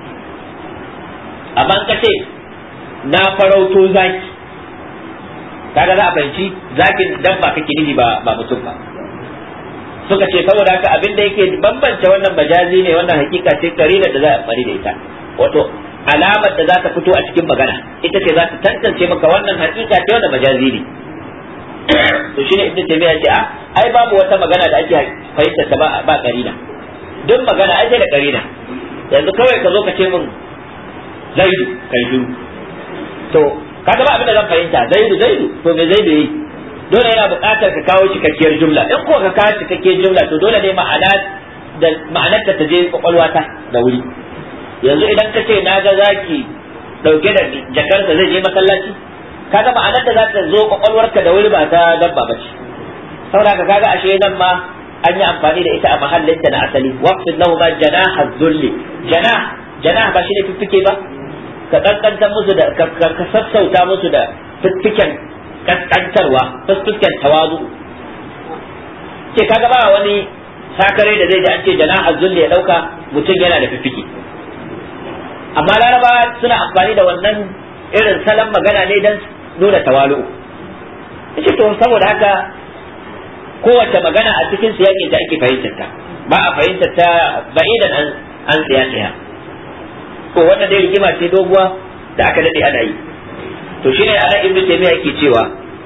amma ka ce na farauto zaki, kaga za a fahimci zakin dabba kake nufi ba mutum ba. suka ce saboda haka abin da yake bambance wannan majazi ne, wannan hakika ce karina da za a fari da ita. wato alamar da za ta fito a cikin magana ita ce za ta tantance maka wannan hakika ce wanda majazi ne. to shine ibnu taymiya ce ai babu wata magana da ake fahimta ta ba karina, duk magana ai sai da karina. yanzu kawai ka zo ka ce min zaidu kai shiru, to kaga ba abin da zan fahimta. zaidu to me zaidu yi? dole yana buƙatar ka kawo cikakkiyar jumla. in ko ka kawo cikakkiyar jumla to dole ne ma'anar ta je kwakwalwata da wuri. yanzu idan ka ce na ga zaki dauke da jakarsa zai je masallaci, kaga ma'anar da za ta zo kwakwalwarka da wuri ba ta dabba ba ce. saboda kaga ashe nan ma an yi amfani da ita a mahallinta na asali. waqfid lahu ma janaha dhulli, janah ba shi ne fiffike ba, ka kankanta musu da ka sassauta musu da fiffiken kaskantarwa, fiffiken tawazu. ce kaga ba wani sakare da zai ji an ce janaha dhulli ya dauka mutum yana da fiffike. amma laraba suna amfani da wannan irin salon magana ne don nuna tawalu. yace to saboda haka kowace magana a cikin siyakin ta ake fahimtar ta, ba a fahimtar ta ba'idan an siyakiya. to wannan dai rigima ce doguwa da aka dade ana yi. to shine ana ibnu taymiya yake cewa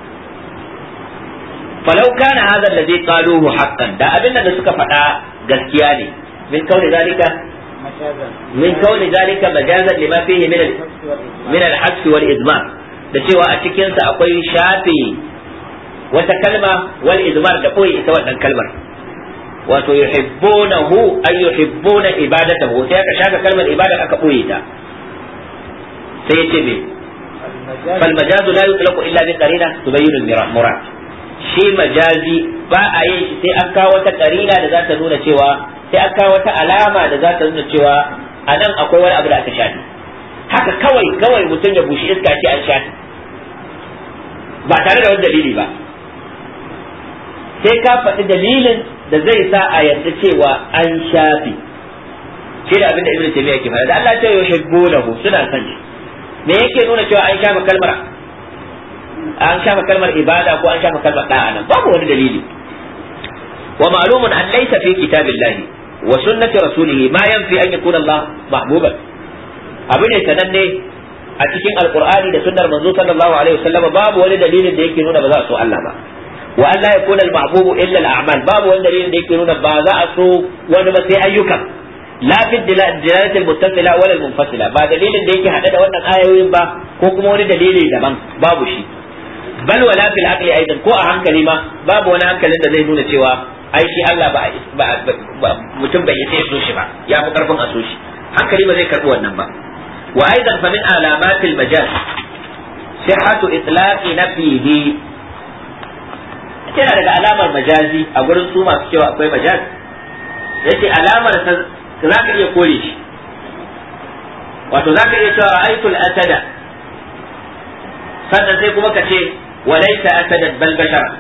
falau kana hadha alladhi qaluhu haqqan, da abin da suka faɗa gaskiya ne, min kauni zalika majazan lima fihi min al-hasf wal idmar, da cewa a cikin sa akwai shafi wata kalma wal idmar da koyi ita wannan kalmar. wato yuhibbunahu ay yuhibbuna ibadatahu, sai aka shafa kalmar ibada aka koyi ta. sai yace me fal majazu la yutlaqu illa bi qarina tubayyinu al-murad. shi majazi ba a yin shi sai an kawo wata qarina da za ta nuna cewa, sai an kawo wata alama da za ta nuna cewa a nan akwai wani abu da aka shafi. haka kawai mutum ya bushi iska ce an shafi ba tare da wani dalili ba, sai ka faɗi dalilin da zai sa a yarda cewa an shafi. shi da abin da ibnu taymiya yake faɗa, da Allah ya ce yuhibbunahu, suna son shi. me yake nuna cewa an shafa kalmar ibada ko an shafa kalmar da'a nan? babu wani dalili. wa ma'lumun an laysa fi kitabillahi wa sunnati rasulihi ma yanfi an yakuna Allah mahbuban. abu ne sananne a cikin alqur'ani da sunnar manzo sallallahu alaihi wasallam babu wani dalilin da yake nuna ba za a so Allah ba. wa an la yakuna al-mahbubu illa al-a'mal, babu wani dalilin da yake nuna ba za a so wani ba sai ayyukan. la fi dilalati al-muttasila wala al-munfasila, ba dalilin da yake hada da wannan ayoyin ba ko kuma wani dalili daban, babu shi. bal wala fil aqli aidan, ko a hankali ma babu wani hankalin da zai nuna cewa ai shi Allah ba mutum bai sai so shi ba, ya fi karfin a so shi. hankali ba zai karbi wannan ba. wa aidan fa min alamatil majaz sihhatu itlaqi nafihi, yana daga alamar majazi a gurin su masu cewa akwai majaz, yace alamar za ka iya kore shi. wato za ka iya cewa aitul asada, sannan sai kuma ka ce walaysa asadan bal bashara.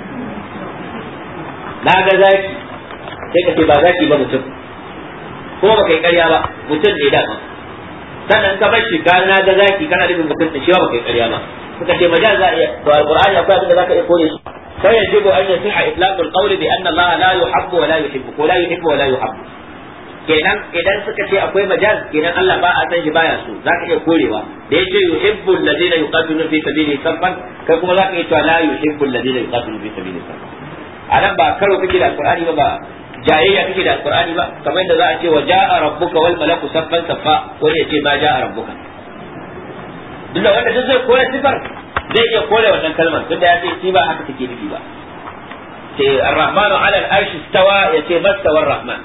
na ga zaki sai ka ce ba zaki ba mutum, kuma ba kai ƙarya ba, mutum ne da ba. sannan ka bar shi ka na ga zaki kana nufin mutum da shi ba kai ƙarya ba, suka ce majaz za iya. to alqur'ani akwai abin da za ka iya kore shi. فيجب أن يصح إطلاق القول بأن الله لا يحب ولا يحب ولا يحب ولا يحب. kenan idan suka ce akwai majaz, kenan Allah ba a san shi baya so, zaka iya korewa. da yace yuhibbu alladhina yuqatiluna fi sabilihi saffan, kai kuma zaka iya cewa la yuhibbu alladhina yuqatiluna fi sabilihi saffan. anan ba karo kake da alqur'ani ba jayayya kake da alqur'ani ba, kamar yadda za a ce wa jaa rabbuka wal malaku saffan saffa, wani ya ce ma jaa rabbuka. duk da wanda duk zai kore sifar zai iya kore wannan kalmar, tunda ya ce shi ba haka take nufi ba. ce ar-rahmanu ala al-arshi istawa, ya ce mastawa ar-rahman.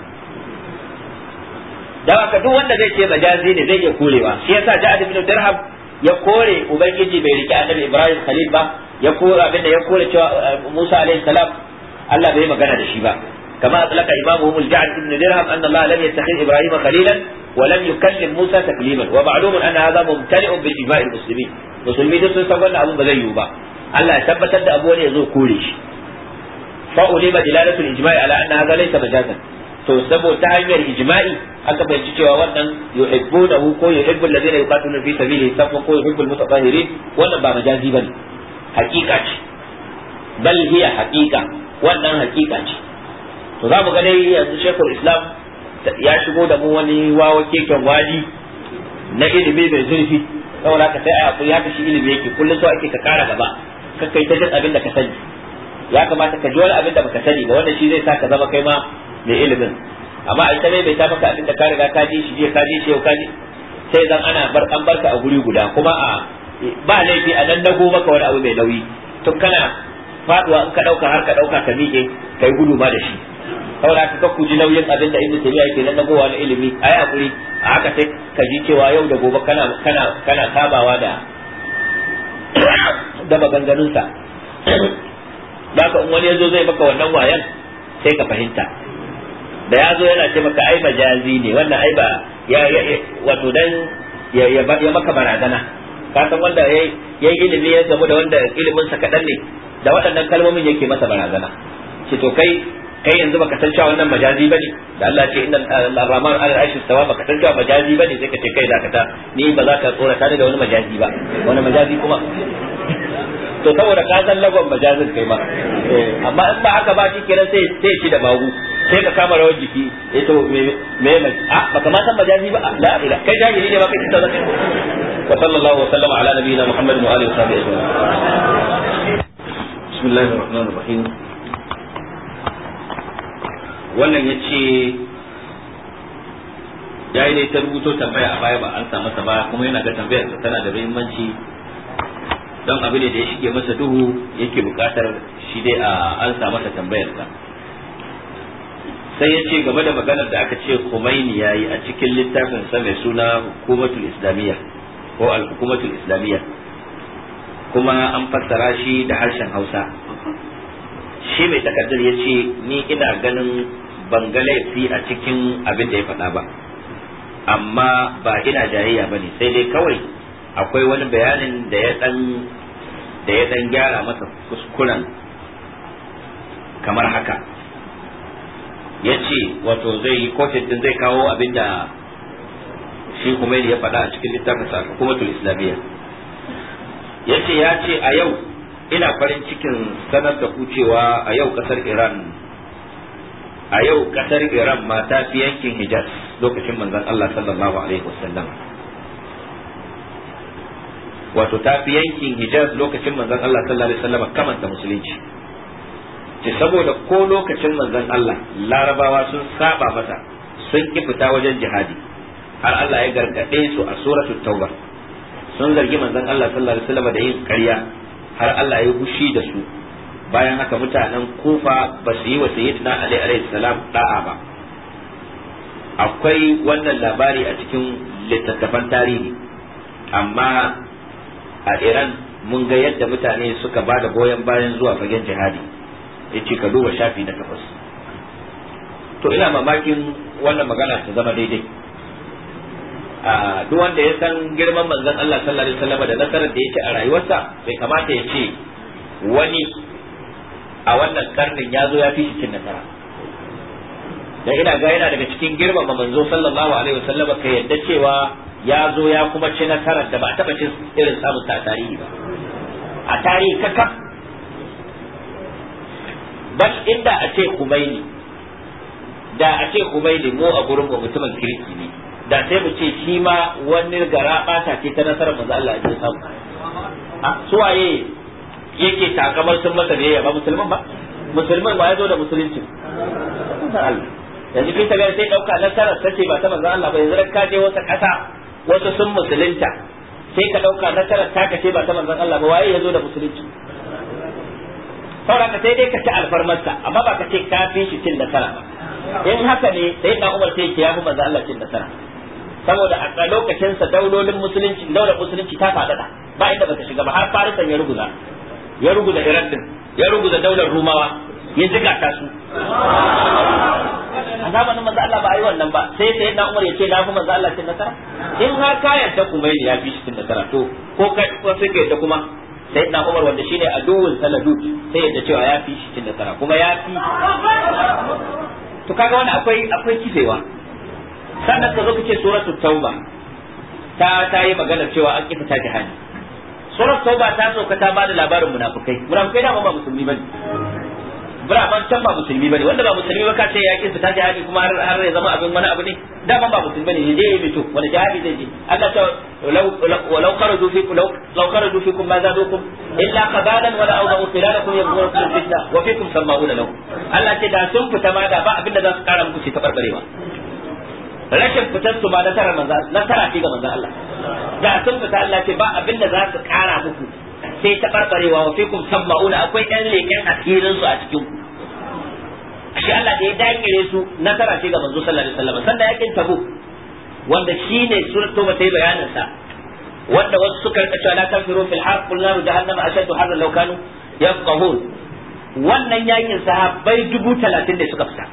da haka duk wanda zai ce majazi ne zai iya korewa. shi yasa Ja'ad ibn Dirham ya kore ubangiji bai rike annabi Ibrahim khalil ba, ya kore abinda ya kore cewa Musa alaihi salam Allah bai magana da shi ba. kama atlaka imamuhum al-Ja'ad ibn Dirham anna Allah lam yattakhidh Ibrahim khalilan wa lam yukallim Musa takliman, wa ma'lum anna hadha mumtali'un bi ijma'i al-muslimin. musulmi duk sun san wannan abun ba zai yiwu ba, Allah ya tabbatar da abu ne ya zo kore shi. fa ulima dilalatul ijma'i ala anna hadha laysa majazan, to saboda hanyar ijma'i aka fahimci cewa wannan yuhibbunahu ko yuhibbu alladhina yuqatiluna fi sabilihi saffan ko yuhibbu almutatahhirin, wannan ba majazi bane, haqiqa ce. bal hiya haqiqa, wannan haqiqa ce. to za mu ga dai yanzu Sheikhul Islam ya shigo da mu wani wawa keken wadi na ilimi mai zurfi, saboda ka sai a hakuri haka shi ilimi yake kullum so ake ka kara gaba ka kai ta jin abin da ka sani, ya kamata ka ji wani abin da baka sani ba wanda shi zai sa ka zama kai ma mai ilimin. Amma a ita bai ta maka abin da ka riga ka ji shi je ka ji shi yau ka ji, sai zan ana an barka a guri guda, kuma ba laifi a nan dago maka wani abu mai nauyi tun kana faduwa in ka dauka har ka dauka ka miƙe kai gudu ma da shi, saboda ka ku ji nauyin abin da Ibn Taymiyyah yake nan dagowa na ilimi ai hakuri a haka sai ka ji cewa yau da gobe kana sabawa da maganganunsa. Baka in wani yazo zai maka wannan wayan sai ka fahimta, da ya zo yana ce maka ai majazi ne wannan, ai ba wato dan ya maka barazana. Ka san wanda yayi ilimi ya gamu da wanda ilimin sa kadan ne, da waɗannan kalmomin yake masa barazana. Ce to kai yanzu baka san cewa wannan majazi bane, da Allah ce inna ar-rahman al-arshi istawa, baka san cewa majazi bane, sai ka ce kai zakata ni ba za ka tsorata da wani majazi ba, wani majazi kuma to saboda ka san lagon majazin kai ma, amma in ba haka ba shi kenan sai shi da bagu, sai ka kama rawar jiki to me baka ma san majazi ba, la ila kai jahili ne ba kai ta zaka. wa sallallahu wa sallama ala nabiyina muhammadin wa alihi wa sahbihi ajma'in. Bismillahir rahmanir rahim. Wannan yace yayi ne ta rubuto tambaya a baya ba an sa masa ba, kuma yana ga tambayar tana da muhimmanci don abin da ya shige masa duhu yake bukatar shi dai an sa masa tambayarsa. Sai ya ce game da maganar da aka ce Khomeini ya yi a cikin littafin sa mai suna Hukumatul Islamiyya ko Al-Hukumatul Islamiyya, kuma an fassara shi da harshen Hausa. Shi mai takardar ya ce ni ina ganin ban ga laifi a cikin abin da ya faɗa ba, amma ba ina jayayya bane, sai dai kawai akwai wani bayanin da ya dan gyara masa kuskuren kamar haka. Ya ce wato zai yi kotun din zai kawo abinda shi kuma ya faɗa a cikin littafin sa Hukumatul Islamiyya. Ya ce a yau ina farin cikin sanar da ku cewa a yau kasar Iran ma ta fi yankin Hijaz lokacin manzon Allah sallallahu alaihi wasallam, wato ta fi yankin Hijaz lokacin manzon Allah sallallahu alaihi wasallam kamanta musulunci. Ce saboda ko lokacin manzon Allah larabawa sun saba masa, sun ki fita wajen jihadi, har Allah ya gargade su a suratul tauba, sun zargi manzon Allah sallallahu alaihi wasallam da yin ƙarya, har Allah ya gushi da su. Bayan haka mutanen Kufa ba su yi wa sayyidina Ali alaihi salam da'a ba. Akwai wannan labari a cikin littattafan tarihi, amma a Iran mun ga yadda mutane suka ba da goyon bayan zuwa fagen jihadi. Yace ka duba shafi na 8. To ina mamakin wannan magana ta zama daidai. Duk wanda ya san girman manzon Allah sallallahu alaihi wasallam da nasarar da yake a rayuwarsa, bai kamata ya ce wani a wannan karnin ya zo ya fi shi cin nasara. Da ina ga yana daga cikin girmama manzo sallallahu alaihi wasallam ka yadda cewa ya zo ya kuma ci nasarar da ba a taba cin irin samun ta a tarihi ba. A tarihi kakaf. Bal inda a ce Khomeini, mu a gurin mutumin kirki ne, da sai mu ce shi ma wani gara bata ce ta nasarar manzo Allah ya samu. Suwaye yake takamar sun masa ne ba musulman ba? Musulman ba ya zo da musulunci. Yanzu kin ta sai dauka nasarar sace ba ta manzo Allah ba, yanzu ka je wata kasa wasu sun musulunta, sai ka dauka nasarar ta kace ba ta manzo Allah ba, waye ya zo da musulunci? Saboda sai dai ka ci alfarmarsa, amma ba ka ce ka fi shi cin nasara ba. In haka ne sai da Umar sai ya fi manzo Allah cin nasara, saboda a lokacin sa daular musulunci ta faɗaɗa ba inda bata shiga ba, har Farisan ya ruguza Iran din, ya ruguza daular Rumawa, ya jiga ta su. A zamanin manzo Allah ba a yi wannan ba, sai da Umar ya ce na fi manzo Allah cin nasara. In har ka yarda kuma ya fi shi cin nasara, to ko kai ko sai ka yarda kuma sai na Umar wanda shine aduwul saladut sai yadda cewa ya fi shi cin nasara, kuma ya fi. To kaga wani akwai kifewa. Sannan ka zo kace suratul tauba ta yi magana cewa an kifa ta jihadi. Suratul tauba ta sauka ta bada labarin munafikai da ba musulmi bane. ban can ba musulmi bane, wanda ba musulmi ba ka ce ya kin fita jihadi kuma har ya zama abin wani abu ne, da ban ba musulmi bane je ya fito wani jihadi zai je. Allah ta law kharaju fikum ma zadukum illa qabalan wala awdahu khilalakum yabghurukum fitna wa fikum sama'una lahu. Allah ce da sun fita ma da ba abin da za su kara muku ce ta barbarewa. Rashin fitar su ba nasara ce ga manzo Allah. Da sun fita Allah ce ba abin da za su kara muku sai ta barbarewa wa fikum sama'una, akwai ɗan leken asirin su a cikin ku. Shi Allah da ya dakire su nasara ce ga manzo sallallahu alaihi wasallam. Sanda yakin Tabuk wanda shine suratul Tauba ta yi bayanin sa, wanda wasu suka rika cewa la tanfiru fil harb qul naru jahannama ashaddu harran law kanu yafqahun. Wannan yakin sahabbai 30,000 ne suka fita.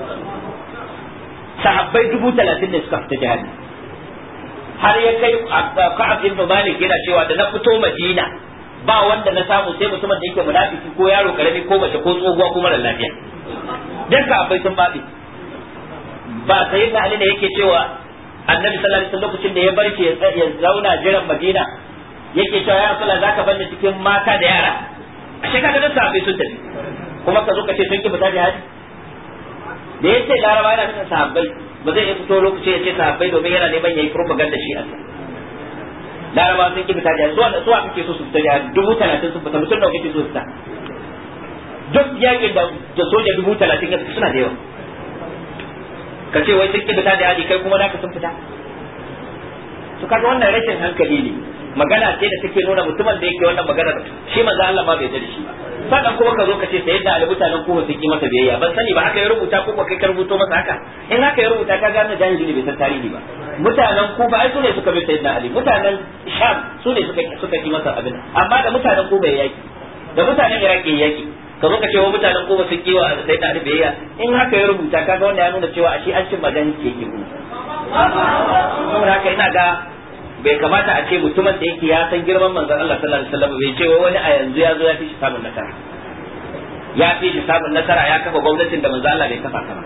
Sahabbai 30,000 ne suka fita jihadi. Har ya kai Ka'ab ibn Malik yana cewa da na fito Madina ba wanda na samu sai mutumin da yake munafiki ko yaro karami ko mace ko tsohuwa ko mara lafiya. Dan sahabbai sun babe. Ba sai da Ali ne yake cewa Annabi sallallahu alaihi wasallam lokacin da ya barke ya zauna jiran Madina yake cewa ya Rasulullah zaka bar ni cikin mata da yara. Ashe kaga da sahabbai sun tafi. Kuma ka zo ka ce sun ki fita jihadi. Da yace Laraba yana cikin sahabbai ba zai fito lokaci ya ce sahabbai domin yana neman yayi propaganda shi a sa. Laraba sun ki fita jihadi, su kake so su fita jihadi 30,000 sun fita, mutum da kake so su fita. Duk yakin da soja 30,000 ya suna da yawa. Ka ce wai sun ki fita jihadi kai kuma naka sun fita. To kaga wannan rashin hankali ne. Magana ce da take nuna mutumin da yake wannan magana shi manzo Allah ma bai da shi ba. Sannan kuma ka zo ka ce sai da mutanen Kufa sun ki masa biyayya, ban sani ba haka ya rubuta ko kai ka rubuto masa haka. In haka ya rubuta ka gane jahili ne bai san tarihi ba. Mutanen Kufa ai su ne suka bi sayyidina Ali, mutanen Sham su ne suka ki masa abin, amma da mutanen Kufa ya yaki, da mutanen Iraki ya yaki. Ka zo ka ce wa mutanen Kufa sun ki wa sayyidina Ali biyayya, in haka ya rubuta kaga wanda ya nuna cewa shi an cin magana ke yake ku. Saboda haka ina ga bai kamata a ce mutumin da yake ya san girman manzon Allah sallallahu alaihi wasallam bai ce wani a yanzu ya zo ya fi shi samun nasara. Ya fi shi samun nasara, ya kafa gwamnatin da manzon Allah bai kafa ta ba.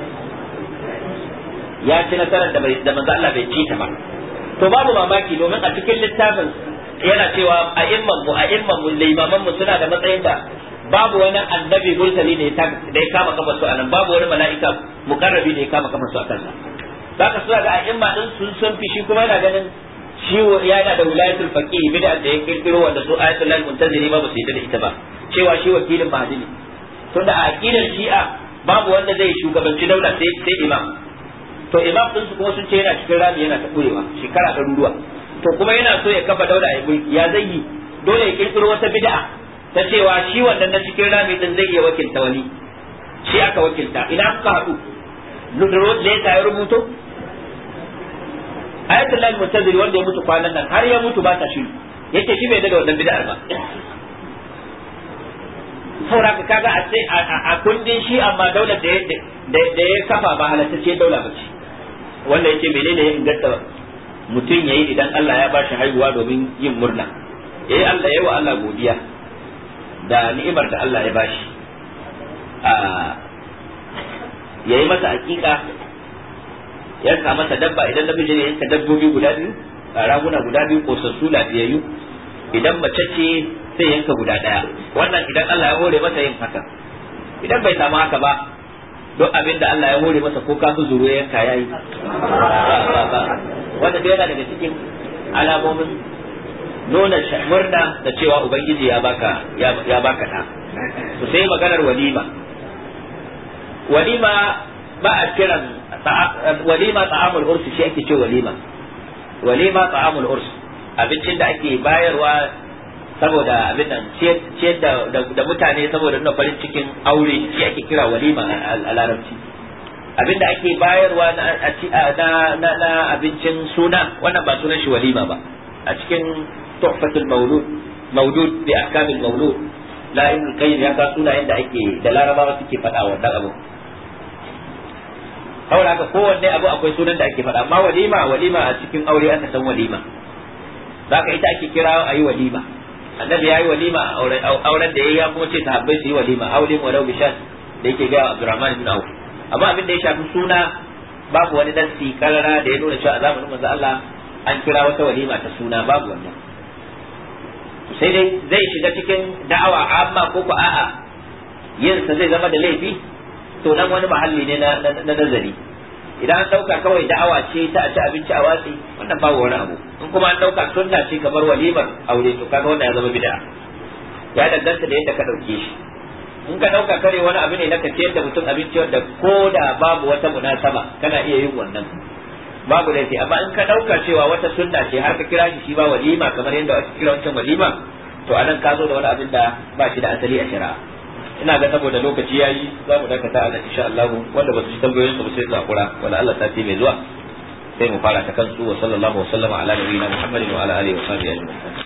Ya ci nasarar da manzon Allah bai ci ta ba. To babu mamaki domin a cikin littafin yana cewa a imman mu limaman mu suna da matsayin da babu wani annabi mursali ne da ya kama kafa su anan, babu wani mala'ika mukarrabi da ya kama kafa su a kansa. Saka suna ga a'imma din sun fi shi kuma yana ganin shi yana da wilayatul faqih bid'a da ya kirkiro wanda su ayatul lahi muntaziri ba su yi da ita ba, cewa shi wakilin mahdi ne. Tunda a aqidar shi'a babu wanda zai shugabanci daula sai imam. To imam din su kuma sun ce yana cikin rami yana ta kurewa shekara ɗaruruwa. To kuma yana so ya kafa daula ya mulki, ya zai yi dole ya kirkiro wata bid'a ta cewa shi wannan na cikin rami din zai iya wakilta wani. Shi aka wakilta, ina kuka haɗu? Leta ya rubuto? Ayatul lahi muntaziri wanda ya mutu kwanan nan har ya mutu ba ta shi yake shi bai da wannan bid'ar ba. Saboda kaga a ce a kundin shi amma daular da ya kafa ba halattacce daula ba ce, wanda yake menene ya inganta mutum yayi idan Allah ya bashi haihuwa domin yin murna, yayi Allah yayi wa Allah godiya da ni'imar da Allah ya bashi, yayi masa hakika, yanka masa dabba idan namiji ne yanka dabbobi guda biyu, raguna guda biyu kosassu lafiyayyu, idan mace ce sai yanka guda daya. Wannan idan Allah ya hore masa yin haka. Idan bai samu haka ba, don abin da Allah ya hore masa ko kasu zuru ya yanka yayi. Wanda bai yana daga cikin alamomin nuna murna da cewa ubangiji ya baka da. To sai maganar walima. Walima ba a kiran walima ta'amul ursi, shi ake ce walima. Walima ta'amul ursi, abincin da ake bayarwa saboda abin nan ciyar da mutane saboda nuna farin cikin aure, shi ake kira walima a larabci. Abin da ake bayarwa na abincin suna, wannan ba sunan shi walima ba. A cikin tuhfatul maulud bi ahkamil maulud, la ibn qayyim ya ka sunayen da ake da larabawa suke faɗa wannan abu. Saboda haka kowanne abu akwai sunan da ake faɗa, amma walima a cikin aure aka san walima, zaka ita ake kira a yi walima. Annabi ya yi walima auren da ya yi, ya kuma ce sahabbai su yi walima, aulin walau bishat da yake ga Abdurrahman ibn Auf. Amma abin da ya shafi suna babu wani nassi karara da ya nuna cewa a zamanin manzo Allah an kira wata walima ta suna, babu wannan. Sai dai zai shiga cikin da'awa amma ko ko a'a yin sa zai zama da laifi to nan wani mahalli ne na nazari. Idan an dauka kawai da'awa ce ta a ci abinci a watsi, wannan babu wani abu. In kuma an dauka sunna ce kamar walimar aure, to kaga wannan ya zama bid'a. Ya danganta da yadda ka dauke shi. In ka dauka kare wani abu ne na ka ciyar da mutum abinci wanda ko da babu wata munasaba kana iya yin wannan, babu laifi. Amma in ka dauka cewa wata sunna ce har ka kira shi ba walima kamar yadda ake kira wancan walima, to anan ka zo da wani abin da ba shi da asali a shari'a. Ina ga saboda lokaci yayi za mu dakata a nan insha Allah, wanda ba su ji tambayoyin su ba sai su hakura, wala Allah ta mai zuwa sai mu fara ta kansu. Wa sallallahu wa sallama ala nabiyina Muhammadin wa ala alihi wa sahbihi ajma'in.